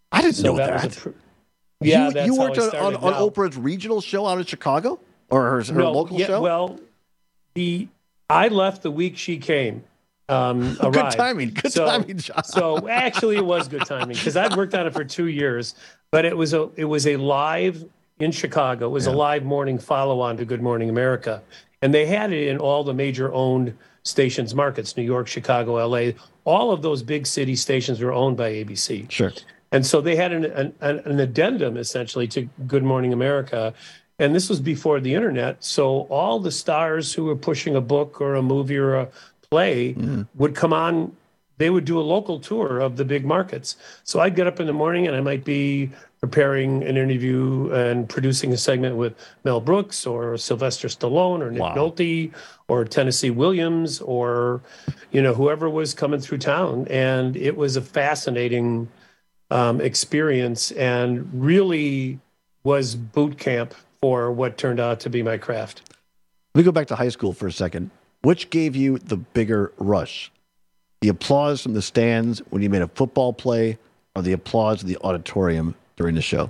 I didn't So know that that. was a pr- Yeah, you, that's you how worked I on, started. on, on Now- Oprah's regional show out in Chicago, or her, her no, local yeah, show. Well, the I left the week she came. Um, Good arrived. timing. Good so, timing, John. So actually, it was good timing because I'd worked on it for two years. But it was a it was a live in Chicago. It was Yeah. a live morning follow-on to Good Morning America, and they had it in all the major owned stations markets: New York, Chicago, L A. All of those big city stations were owned by A B C. Sure. And so they had an, an, an addendum essentially to Good Morning America. And this was before the internet. So all the stars who were pushing a book or a movie or a play would come on. They would do a local tour of the big markets. So I'd get up in the morning and I might be preparing an interview and producing a segment with Mel Brooks or Sylvester Stallone or Nick Wow. Nolte or Tennessee Williams or, you know, whoever was coming through town. And it was a fascinating um, experience and really was boot camp for what turned out to be my craft. Let me go back to high school for a second. Which gave you the bigger rush? The applause from the stands when you made a football play, or the applause in the auditorium during the show?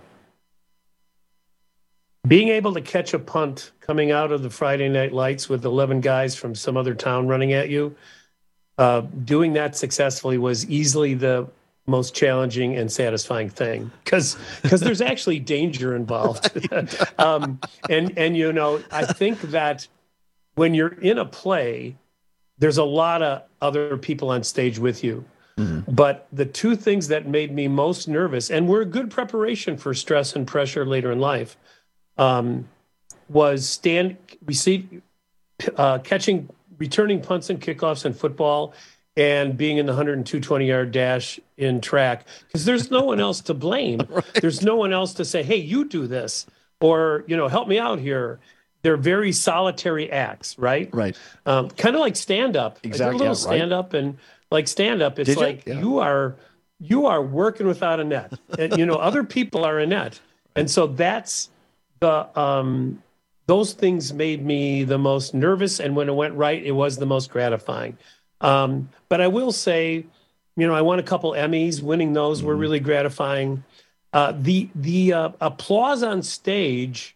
Being able to catch a punt coming out of the Friday Night Lights with eleven guys from some other town running at you, uh, doing that successfully was easily the most challenging and satisfying thing because because there's actually danger involved. um, and and you know, I think that when you're in a play, there's a lot of other people on stage with you. Mm-hmm. But the two things that made me most nervous and were a good preparation for stress and pressure later in life um, was stand receive uh, catching returning punts and kickoffs in football and being in the one hundred two twenty-yard dash in track, because there's no one else to blame. Right. There's no one else to say, hey, you do this, or, you know, help me out here. They're very solitary acts, right? Right. Um, kind of like stand-up. Exactly. I did a little Yeah, right. stand-up, and like stand-up, it's Did you? like Yeah. you are you are working without a net. And, you know, other people are a net. And so that's the um, those things made me the most nervous, and when it went right, it was the most gratifying. Um, but I will say, you know, I won a couple Emmys. Winning those were really gratifying. Uh, the the uh, applause on stage,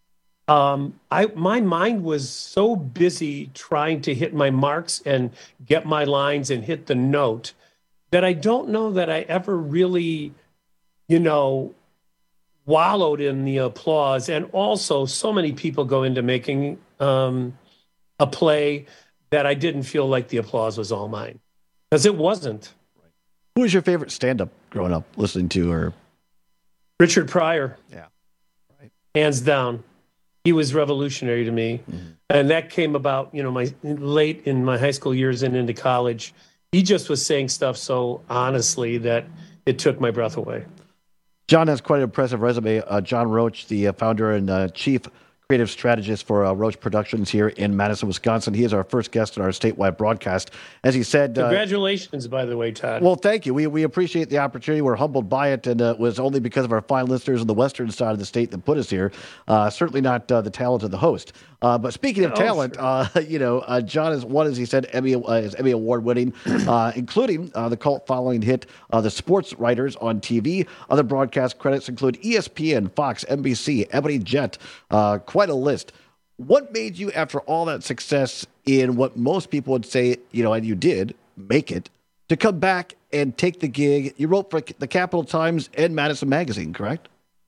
um, I my mind was so busy trying to hit my marks and get my lines and hit the note that I don't know that I ever really, you know, wallowed in the applause. And also, so many people go into making um, a play that I didn't feel like the applause was all mine, because it wasn't. Who was your favorite stand-up growing up, listening to, or Richard Pryor? Yeah, right. Hands down, he was revolutionary to me, mm-hmm. and that came about, you know, my late in my high school years and into college. He just was saying stuff so honestly that it took my breath away. John has quite an impressive resume. Uh, John Roach, the uh, founder and uh, chief creative strategist for uh, Roach Productions here in Madison, Wisconsin. He is our first guest in our statewide broadcast. As he said... Congratulations, uh, by the way, Todd. Well, thank you. We we appreciate the opportunity. We're humbled by it, and uh, it was only because of our fine listeners on the western side of the state that put us here. Uh, certainly not uh, the talent of the host. Uh, but speaking of oh, talent, sure. uh, you know, uh, John is one, as he said, Emmy uh, is Emmy Award winning, uh, including uh, the cult following hit uh, The Sports Writers on T V. Other broadcast credits include E S P N, Fox, N B C, Ebony Jet, uh, quite a list. What made you, after all that success in what most people would say, you know, and you did make it, to come back and take the gig? You wrote for the Capital Times and Madison Magazine, correct?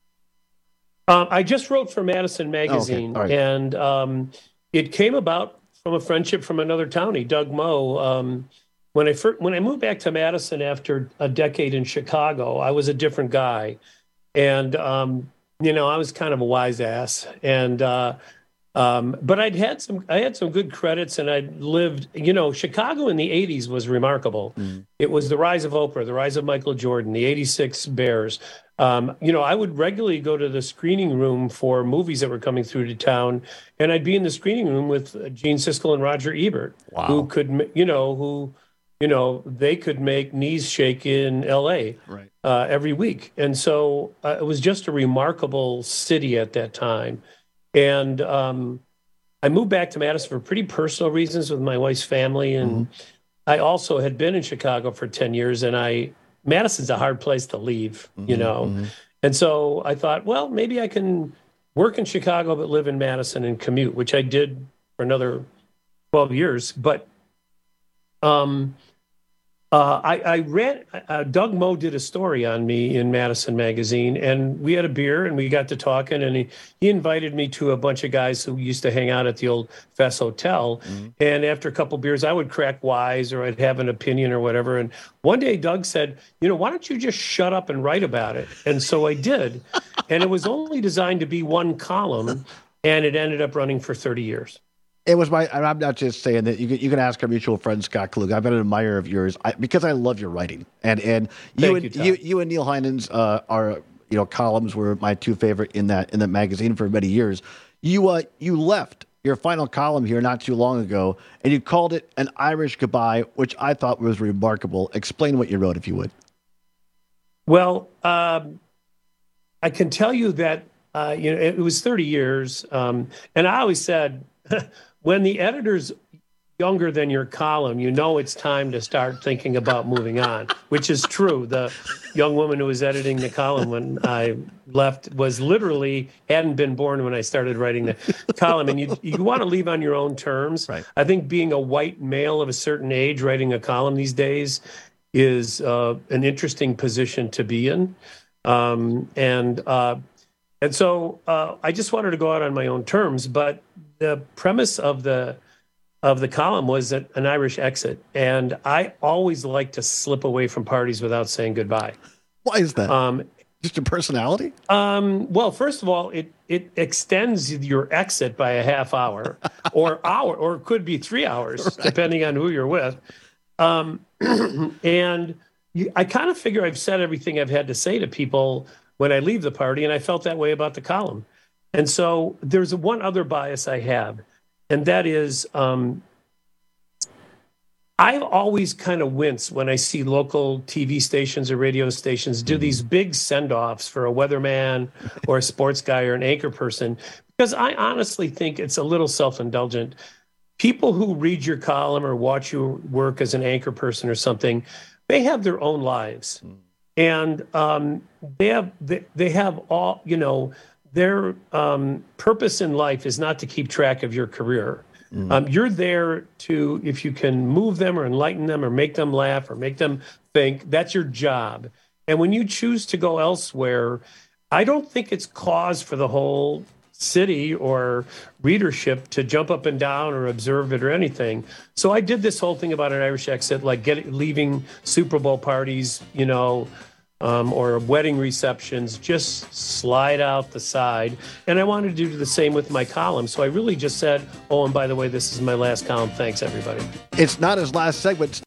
Um, I just wrote for Madison Magazine, oh, okay. Right. and um, it came about from a friendship from another townie, Doug Moe. Um, when I first, when I moved back to Madison after a decade in Chicago, I was a different guy, and um, you know, I was kind of a wise ass, and uh, um, but I'd had some, I had some good credits, and I'd lived. You know, Chicago in the eighties was remarkable. Mm. It was the rise of Oprah, the rise of Michael Jordan, the eighty-six Bears. Um, you know, I would regularly go to the screening room for movies that were coming through to town, and I'd be in the screening room with Gene Siskel and Roger Ebert, wow. who could, you know, who, you know, they could make knees shake in L A right. uh, every week. And so uh, it was just a remarkable city at that time. And um, I moved back to Madison for pretty personal reasons with my wife's family. And mm-hmm. I also had been in Chicago for ten years, and I Madison's a hard place to leave, Mm-hmm, you know? mm-hmm. And so I thought, well, maybe I can work in Chicago, but live in Madison and commute, which I did for another twelve years. But um, uh, I, I read, uh, Doug Moe did a story on me in Madison Magazine, and we had a beer and we got to talking, and he, he invited me to a bunch of guys who used to hang out at the old Fess Hotel. Mm-hmm. And after a couple beers, I would crack wise or I'd have an opinion or whatever. And one day Doug said, you know, why don't you just shut up and write about it? And so I did. And it was only designed to be one column, and it ended up running for thirty years. It was my, I'm not just saying that. You can, you can ask our mutual friend, Scott Klug. I've been an admirer of yours I, because I love your writing. And and you Thank and you, you, Tom. you and Neil Heinen's uh, are, you know, columns were my two favorite in that in that magazine for many years. You uh, you left your final column here not too long ago, and you called it An Irish Goodbye, which I thought was remarkable. Explain what you wrote, if you would. Well, um, I can tell you that, uh, you know, it was thirty years. Um, and I always said, when the editor's younger than your column, you know it's time to start thinking about moving on, which is true. The young woman who was editing the column when I left was literally hadn't been born when I started writing the column. And you you want to leave on your own terms. Right. I think being a white male of a certain age writing a column these days is uh, an interesting position to be in. Um, and uh, and so uh, I just wanted to go out on my own terms, but the premise of the of the column was that an Irish exit, and I always like to slip away from parties without saying goodbye. Why is that? Um, Just your personality? Um, well, first of all, it it extends your exit by a half hour, or hour, or it could be three hours, right, depending on who you're with. Um, and you, I kind of figure I've said everything I've had to say to people when I leave the party, and I felt that way about the column. And so there's one other bias I have, and that is um, I always kind of wince when I see local T V stations or radio stations do these big send-offs for a weatherman or a sports guy or an anchor person, because I honestly think it's a little self-indulgent. People who read your column or watch you work as an anchor person or something, they have their own lives. And um, they have they, they have all, you know, their um, purpose in life is not to keep track of your career. Mm. Um, you're there to, if you can move them or enlighten them or make them laugh or make them think, that's your job. And when you choose to go elsewhere, I don't think it's cause for the whole city or readership to jump up and down or observe it or anything. So I did this whole thing about an Irish exit, like get, leaving Super Bowl parties, you know, Um, or wedding receptions, just slide out the side. And I wanted to do the same with my column. So I really just said, oh, and by the way, this is my last column. Thanks, everybody. It's not his last segment.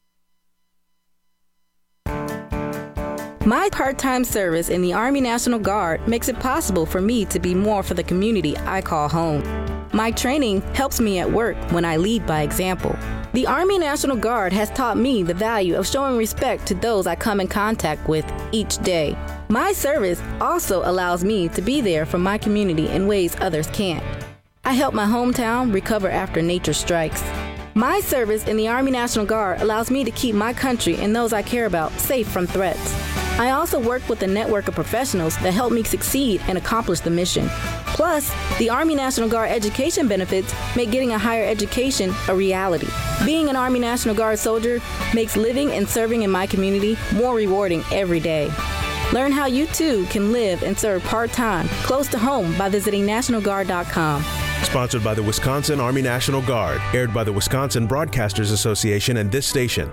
My part-time service in the Army National Guard makes it possible for me to be more for the community I call home. My training helps me at work when I lead by example. The Army National Guard has taught me the value of showing respect to those I come in contact with each day. My service also allows me to be there for my community in ways others can't. I help my hometown recover after nature strikes. My service in the Army National Guard allows me to keep my country and those I care about safe from threats. I also work with a network of professionals that help me succeed and accomplish the mission. Plus, the Army National Guard education benefits make getting a higher education a reality. Being an Army National Guard soldier makes living and serving in my community more rewarding every day. Learn how you too can live and serve part-time, close to home by visiting national guard dot com. Sponsored by the Wisconsin Army National Guard, aired by the Wisconsin Broadcasters Association and this station.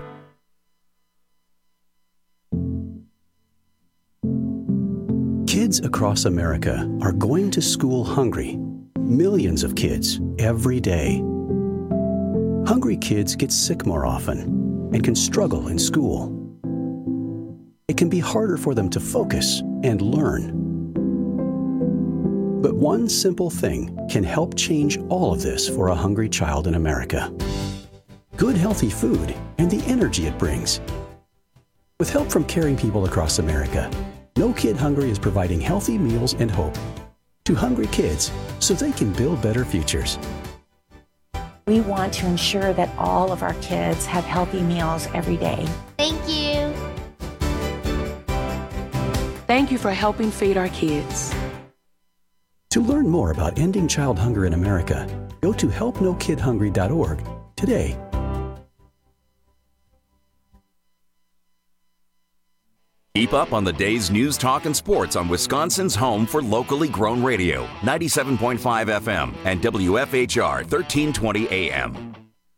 Kids across America are going to school hungry. Millions of kids every day. Hungry kids get sick more often and can struggle in school. It can be harder for them to focus and learn. But one simple thing can help change all of this for a hungry child in America. Good, healthy food and the energy it brings. With help from caring people across America, No Kid Hungry is providing healthy meals and hope to hungry kids so they can build better futures. We want to ensure that all of our kids have healthy meals every day. Thank you. Thank you for helping feed our kids. To learn more about ending child hunger in America, go to help no kid hungry dot org today. Keep up on the day's news, talk, and sports on Wisconsin's home for locally grown radio, ninety-seven point five F M and W F H R thirteen twenty A M.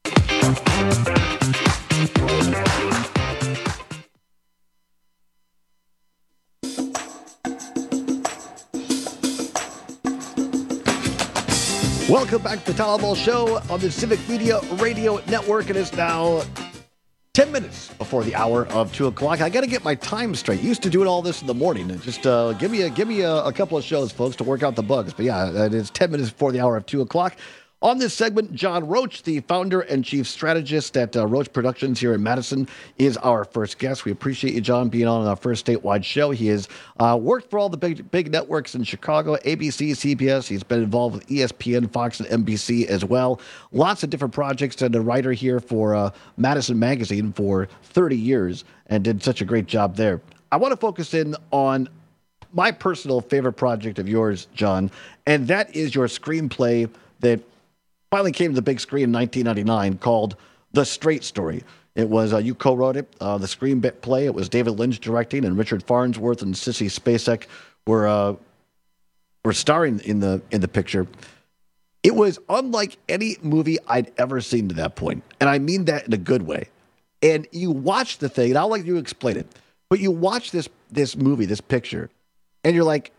Welcome back to the Town Hall Show on the Civic Media Radio Network. It is now ten minutes before the hour of two o'clock. I got to get my time straight. Used to doing all this in the morning. Just uh, give me a give me a, a couple of shows, folks, to work out the bugs. But yeah, it is ten minutes before the hour of two o'clock. On this segment, John Roach, the founder and chief strategist at uh, Roach Productions here in Madison, is our first guest. We appreciate you, John, being on our first statewide show. He has uh, worked for all the big big networks in Chicago, A B C, C B S. He's been involved with E S P N, Fox, and N B C as well. Lots of different projects, and a writer here for uh, Madison Magazine for thirty years, and did such a great job there. I want to focus in on my personal favorite project of yours, John, and that is your screenplay that finally came to the big screen in nineteen ninety-nine called The Straight Story. It was, uh, you co-wrote it, uh, the screenplay. It was David Lynch directing, and Richard Farnsworth and Sissy Spacek were uh, were starring in the in the picture. It was unlike any movie I'd ever seen to that point, and I mean that in a good way. And you watch the thing, and I'll let you explain it, but you watch this this movie, this picture, and you're like,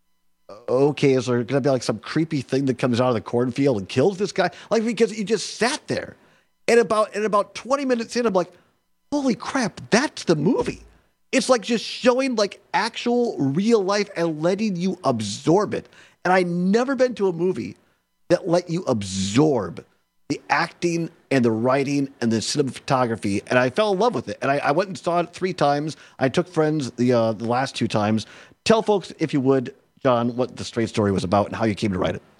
okay, is there going to be like some creepy thing that comes out of the cornfield and kills this guy? Like, because you just sat there. And about and about twenty minutes in, I'm like, holy crap, that's the movie. It's like just showing like actual real life and letting you absorb it. And I never been to a movie that let you absorb the acting and the writing and the cinematography. And I fell in love with it. And I, I went and saw it three times. I took friends the uh, the last two times. Tell folks, if you would, John, what The Straight Story was about and how you came to write it.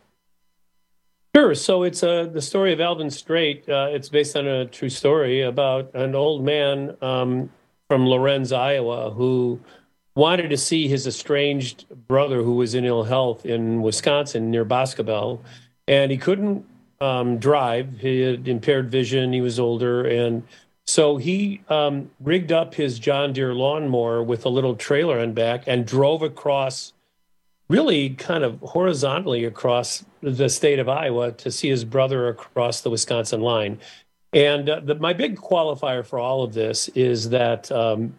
Sure. So it's uh, the story of Alvin Straight. Uh, it's based on a true story about an old man um, from Lorenz, Iowa, who wanted to see his estranged brother who was in ill health in Wisconsin near Boscobel. And he couldn't um, drive. He had impaired vision. He was older. And so he um, rigged up his John Deere lawnmower with a little trailer on back and drove across really kind of horizontally across the state of Iowa to see his brother across the Wisconsin line. And uh, the, my big qualifier for all of this is that um,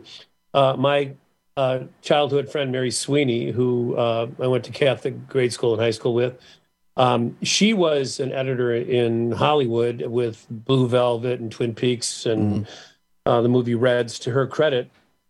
uh, my uh, childhood friend, Mary Sweeney, who uh, I went to Catholic grade school and high school with, um, she was an editor in Hollywood with Blue Velvet and Twin Peaks and mm. uh, the movie Reds, to her credit.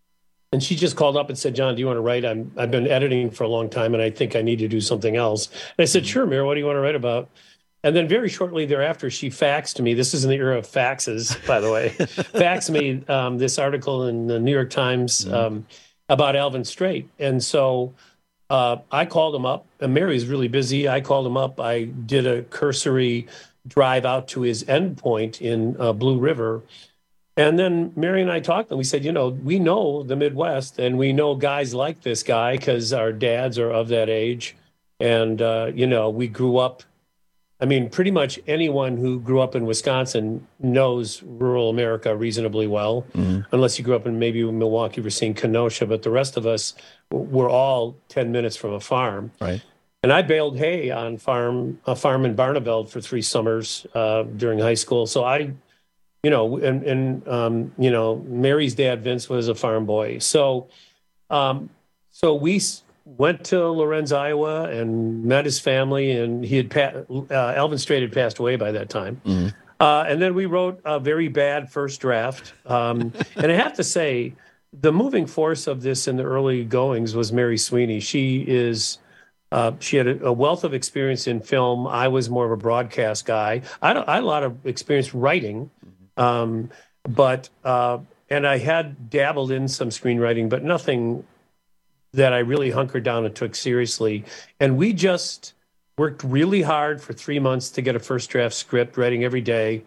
And she just called up and said, John, do you want to write? I'm, I've been editing for a long time, and I think I need to do something else. And I said, sure, Mira, what do you want to write about? And then very shortly thereafter, she faxed me. This is in the era of faxes, by the way. faxed me um, this article in the New York Times um, about Alvin Straight. And so uh, I called him up. And Mary was really busy. I called him up. I did a cursory drive out to his endpoint in uh, Blue River. And then Mary and I talked, and we said, you know, we know the Midwest, and we know guys like this guy because our dads are of that age. And, uh, you know, we grew up. I mean, pretty much anyone who grew up in Wisconsin knows rural America reasonably well, mm-hmm. unless you grew up in maybe Milwaukee, Racine, Kenosha. But the rest of us were all ten minutes from a farm. Right. And I baled hay on farm a farm in Barneveld for three summers uh, during high school. So I... You know, and, and um, you know, Mary's dad, Vince, was a farm boy. So um, so we went to Lorenz, Iowa, and met his family. And he had, pa- uh, Alvin Straight had passed away by that time. Mm-hmm. Uh, and then we wrote a very bad first draft. Um, and I have to say, the moving force of this in the early goings was Mary Sweeney. She is... Uh, she had a, a wealth of experience in film. I was more of a broadcast guy. I, don't, I had a lot of experience writing. Um, but, uh, and I had dabbled in some screenwriting, but nothing that I really hunkered down and took seriously. And we just worked really hard for three months to get a first draft script, writing every day.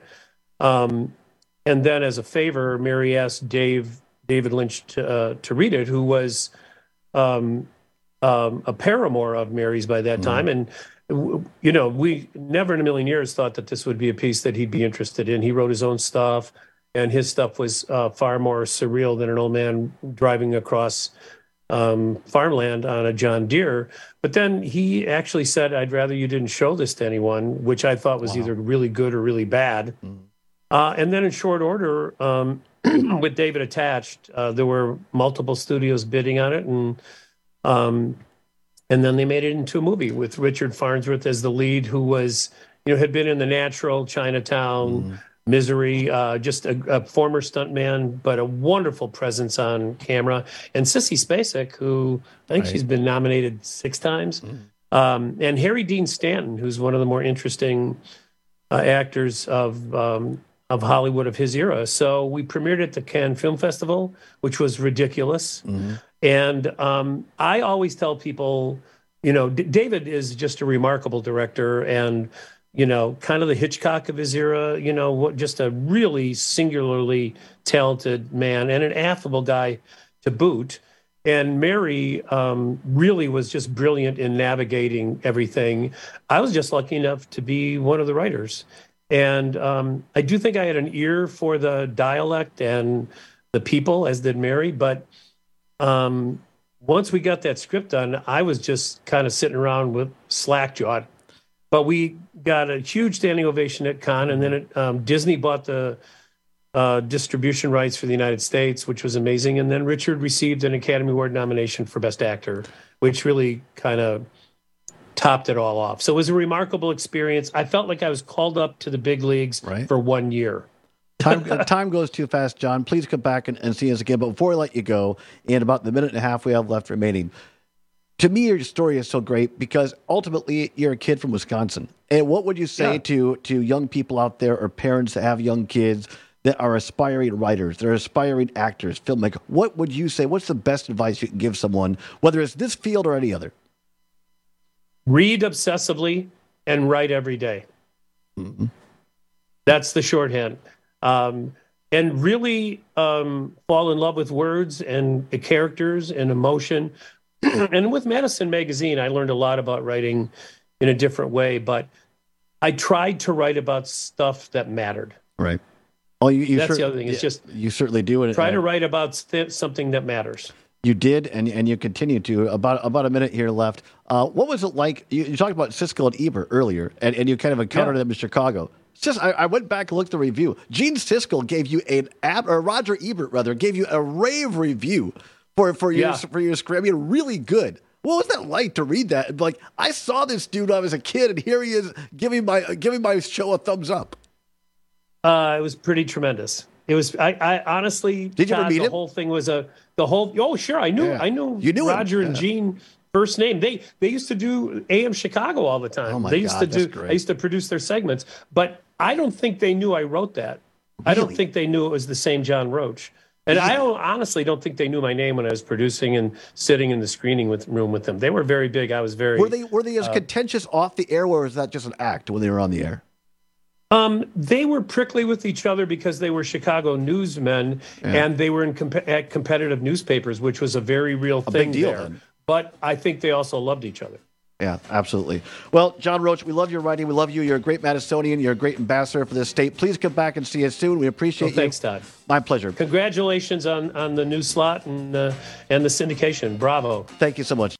Um, and then as a favor, Mary asked Dave, David Lynch to, uh, to read it, who was um, um, a paramour of Mary's by that time. And, you know, we never in a million years thought that this would be a piece that he'd be interested in. He wrote his own stuff, and his stuff was uh, far more surreal than an old man driving across um, farmland on a John Deere. But then he actually said, I'd rather you didn't show this to anyone, which I thought was wow. either really good or really bad. Mm. Uh, and then in short order, um, with David attached, uh, there were multiple studios bidding on it. And um, and then they made it into a movie with Richard Farnsworth as the lead, who was, you know, had been in The Natural, Chinatown, mm. Misery, uh, just a, a former stuntman, but a wonderful presence on camera. And Sissy Spacek, who I think right. she's been nominated six times. Mm. Um, and Harry Dean Stanton, who's one of the more interesting uh, actors of um, of Hollywood of his era. So we premiered at the Cannes Film Festival, which was ridiculous. Mm-hmm. And um, I always tell people, you know, D- David is just a remarkable director and, you know, kind of the Hitchcock of his era, you know, what, just a really singularly talented man and an affable guy to boot. And Mary um, really was just brilliant in navigating everything. I was just lucky enough to be one of the writers. And um, I do think I had an ear for the dialect and the people, as did Mary. But um, once we got that script done, I was just kind of sitting around with slack-jawed. But we got a huge standing ovation at Cannes, and then it, um, Disney bought the uh, distribution rights for the United States, which was amazing. And then Richard received an Academy Award nomination for Best Actor, which really kind of topped it all off. So it was a remarkable experience. I felt like I was called up to the big leagues right. for one year. Time time goes too fast, John. Please come back and, and see us again. But before I let you go, in about the minute and a half we have left remaining, to me, your story is so great because ultimately you're a kid from Wisconsin. And what would you say yeah. to, to young people out there or parents that have young kids that are aspiring writers, they're aspiring actors, filmmakers? What would you say? What's the best advice you can give someone, whether it's this field or any other? Read obsessively and write every day. Mm-hmm. That's the shorthand. Um, and really um, fall in love with words and the characters and emotion. And with Madison Magazine, I learned a lot about writing in a different way, but I tried to write about stuff that mattered. Right. Oh, you, you That's cer- the other thing. It's yeah, just you certainly do it. Try to write about st- something that matters. You did, and and you continue to. About about a minute here left. Uh, what was it like? You, you talked about Siskel and Ebert earlier, and, and you kind of encountered yeah. them in Chicago. It's just I, I went back and looked at the review. Gene Siskel gave you an ab, or Roger Ebert rather gave you a rave review for for your yeah. for your script. I mean, really good. What was that like to read that? Like, I saw this dude when I was a kid, and here he is giving my giving my show a thumbs up. Uh, it was pretty tremendous. It was. I, I honestly. Did you ever meet the him? whole thing was a. The whole. Oh, sure. I knew. Yeah. I knew. You knew Roger him. and Yeah. Gene first name. They they used to do A M Chicago all the time. Oh my they used God, to that's do. great. I used to produce their segments, but I don't think they knew I wrote that. Really? I don't think they knew it was the same John Roach. And I don't, honestly don't think they knew my name when I was producing and sitting in the screening with, room with them. They were very big. I was very. Were they were they as uh, contentious off the air, or was that just an act when they were on the air? Um, they were prickly with each other because they were Chicago newsmen Yeah. and they were in comp- at competitive newspapers, which was a very real A thing big deal there. then. But I think they also loved each other. Yeah, absolutely. Well, John Roach, we love your writing. We love you. You're a great Madisonian. You're a great ambassador for this state. Please come back and see us soon. We appreciate Well, thanks, you. Todd. My pleasure. Congratulations on, on the new slot and uh, and the syndication. Bravo. Thank you so much.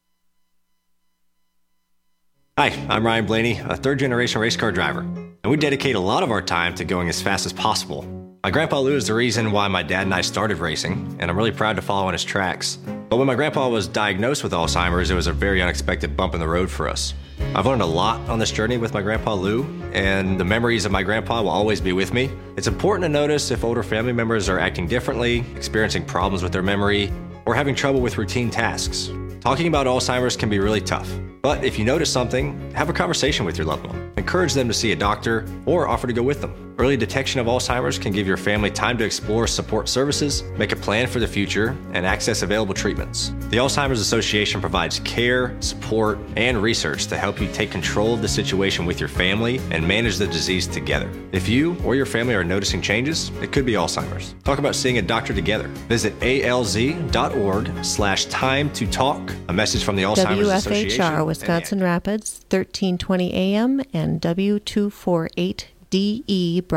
Hi, I'm Ryan Blaney, a third-generation race car driver, and we dedicate a lot of our time to going as fast as possible. My grandpa Lou is the reason why my dad and I started racing, and I'm really proud to follow in his tracks. But when my grandpa was diagnosed with Alzheimer's, it was a very unexpected bump in the road for us. I've learned a lot on this journey with my grandpa Lou, and the memories of my grandpa will always be with me. It's important to notice if older family members are acting differently, experiencing problems with their memory, or having trouble with routine tasks. Talking about Alzheimer's can be really tough, But if you notice something, have a conversation with your loved one. Encourage them to see a doctor or offer to go with them. Early detection of Alzheimer's can give your family time to explore support services, make a plan for the future, and access available treatments. The Alzheimer's Association provides care, support, and research to help you take control of the situation with your family and manage the disease together. If you or your family are noticing changes, it could be Alzheimer's. Talk about seeing a doctor together. Visit alz.org slash time to talk. A message from the Alzheimer's W F H R, Association. Wisconsin Rapids, thirteen twenty A M and W two forty-eight D E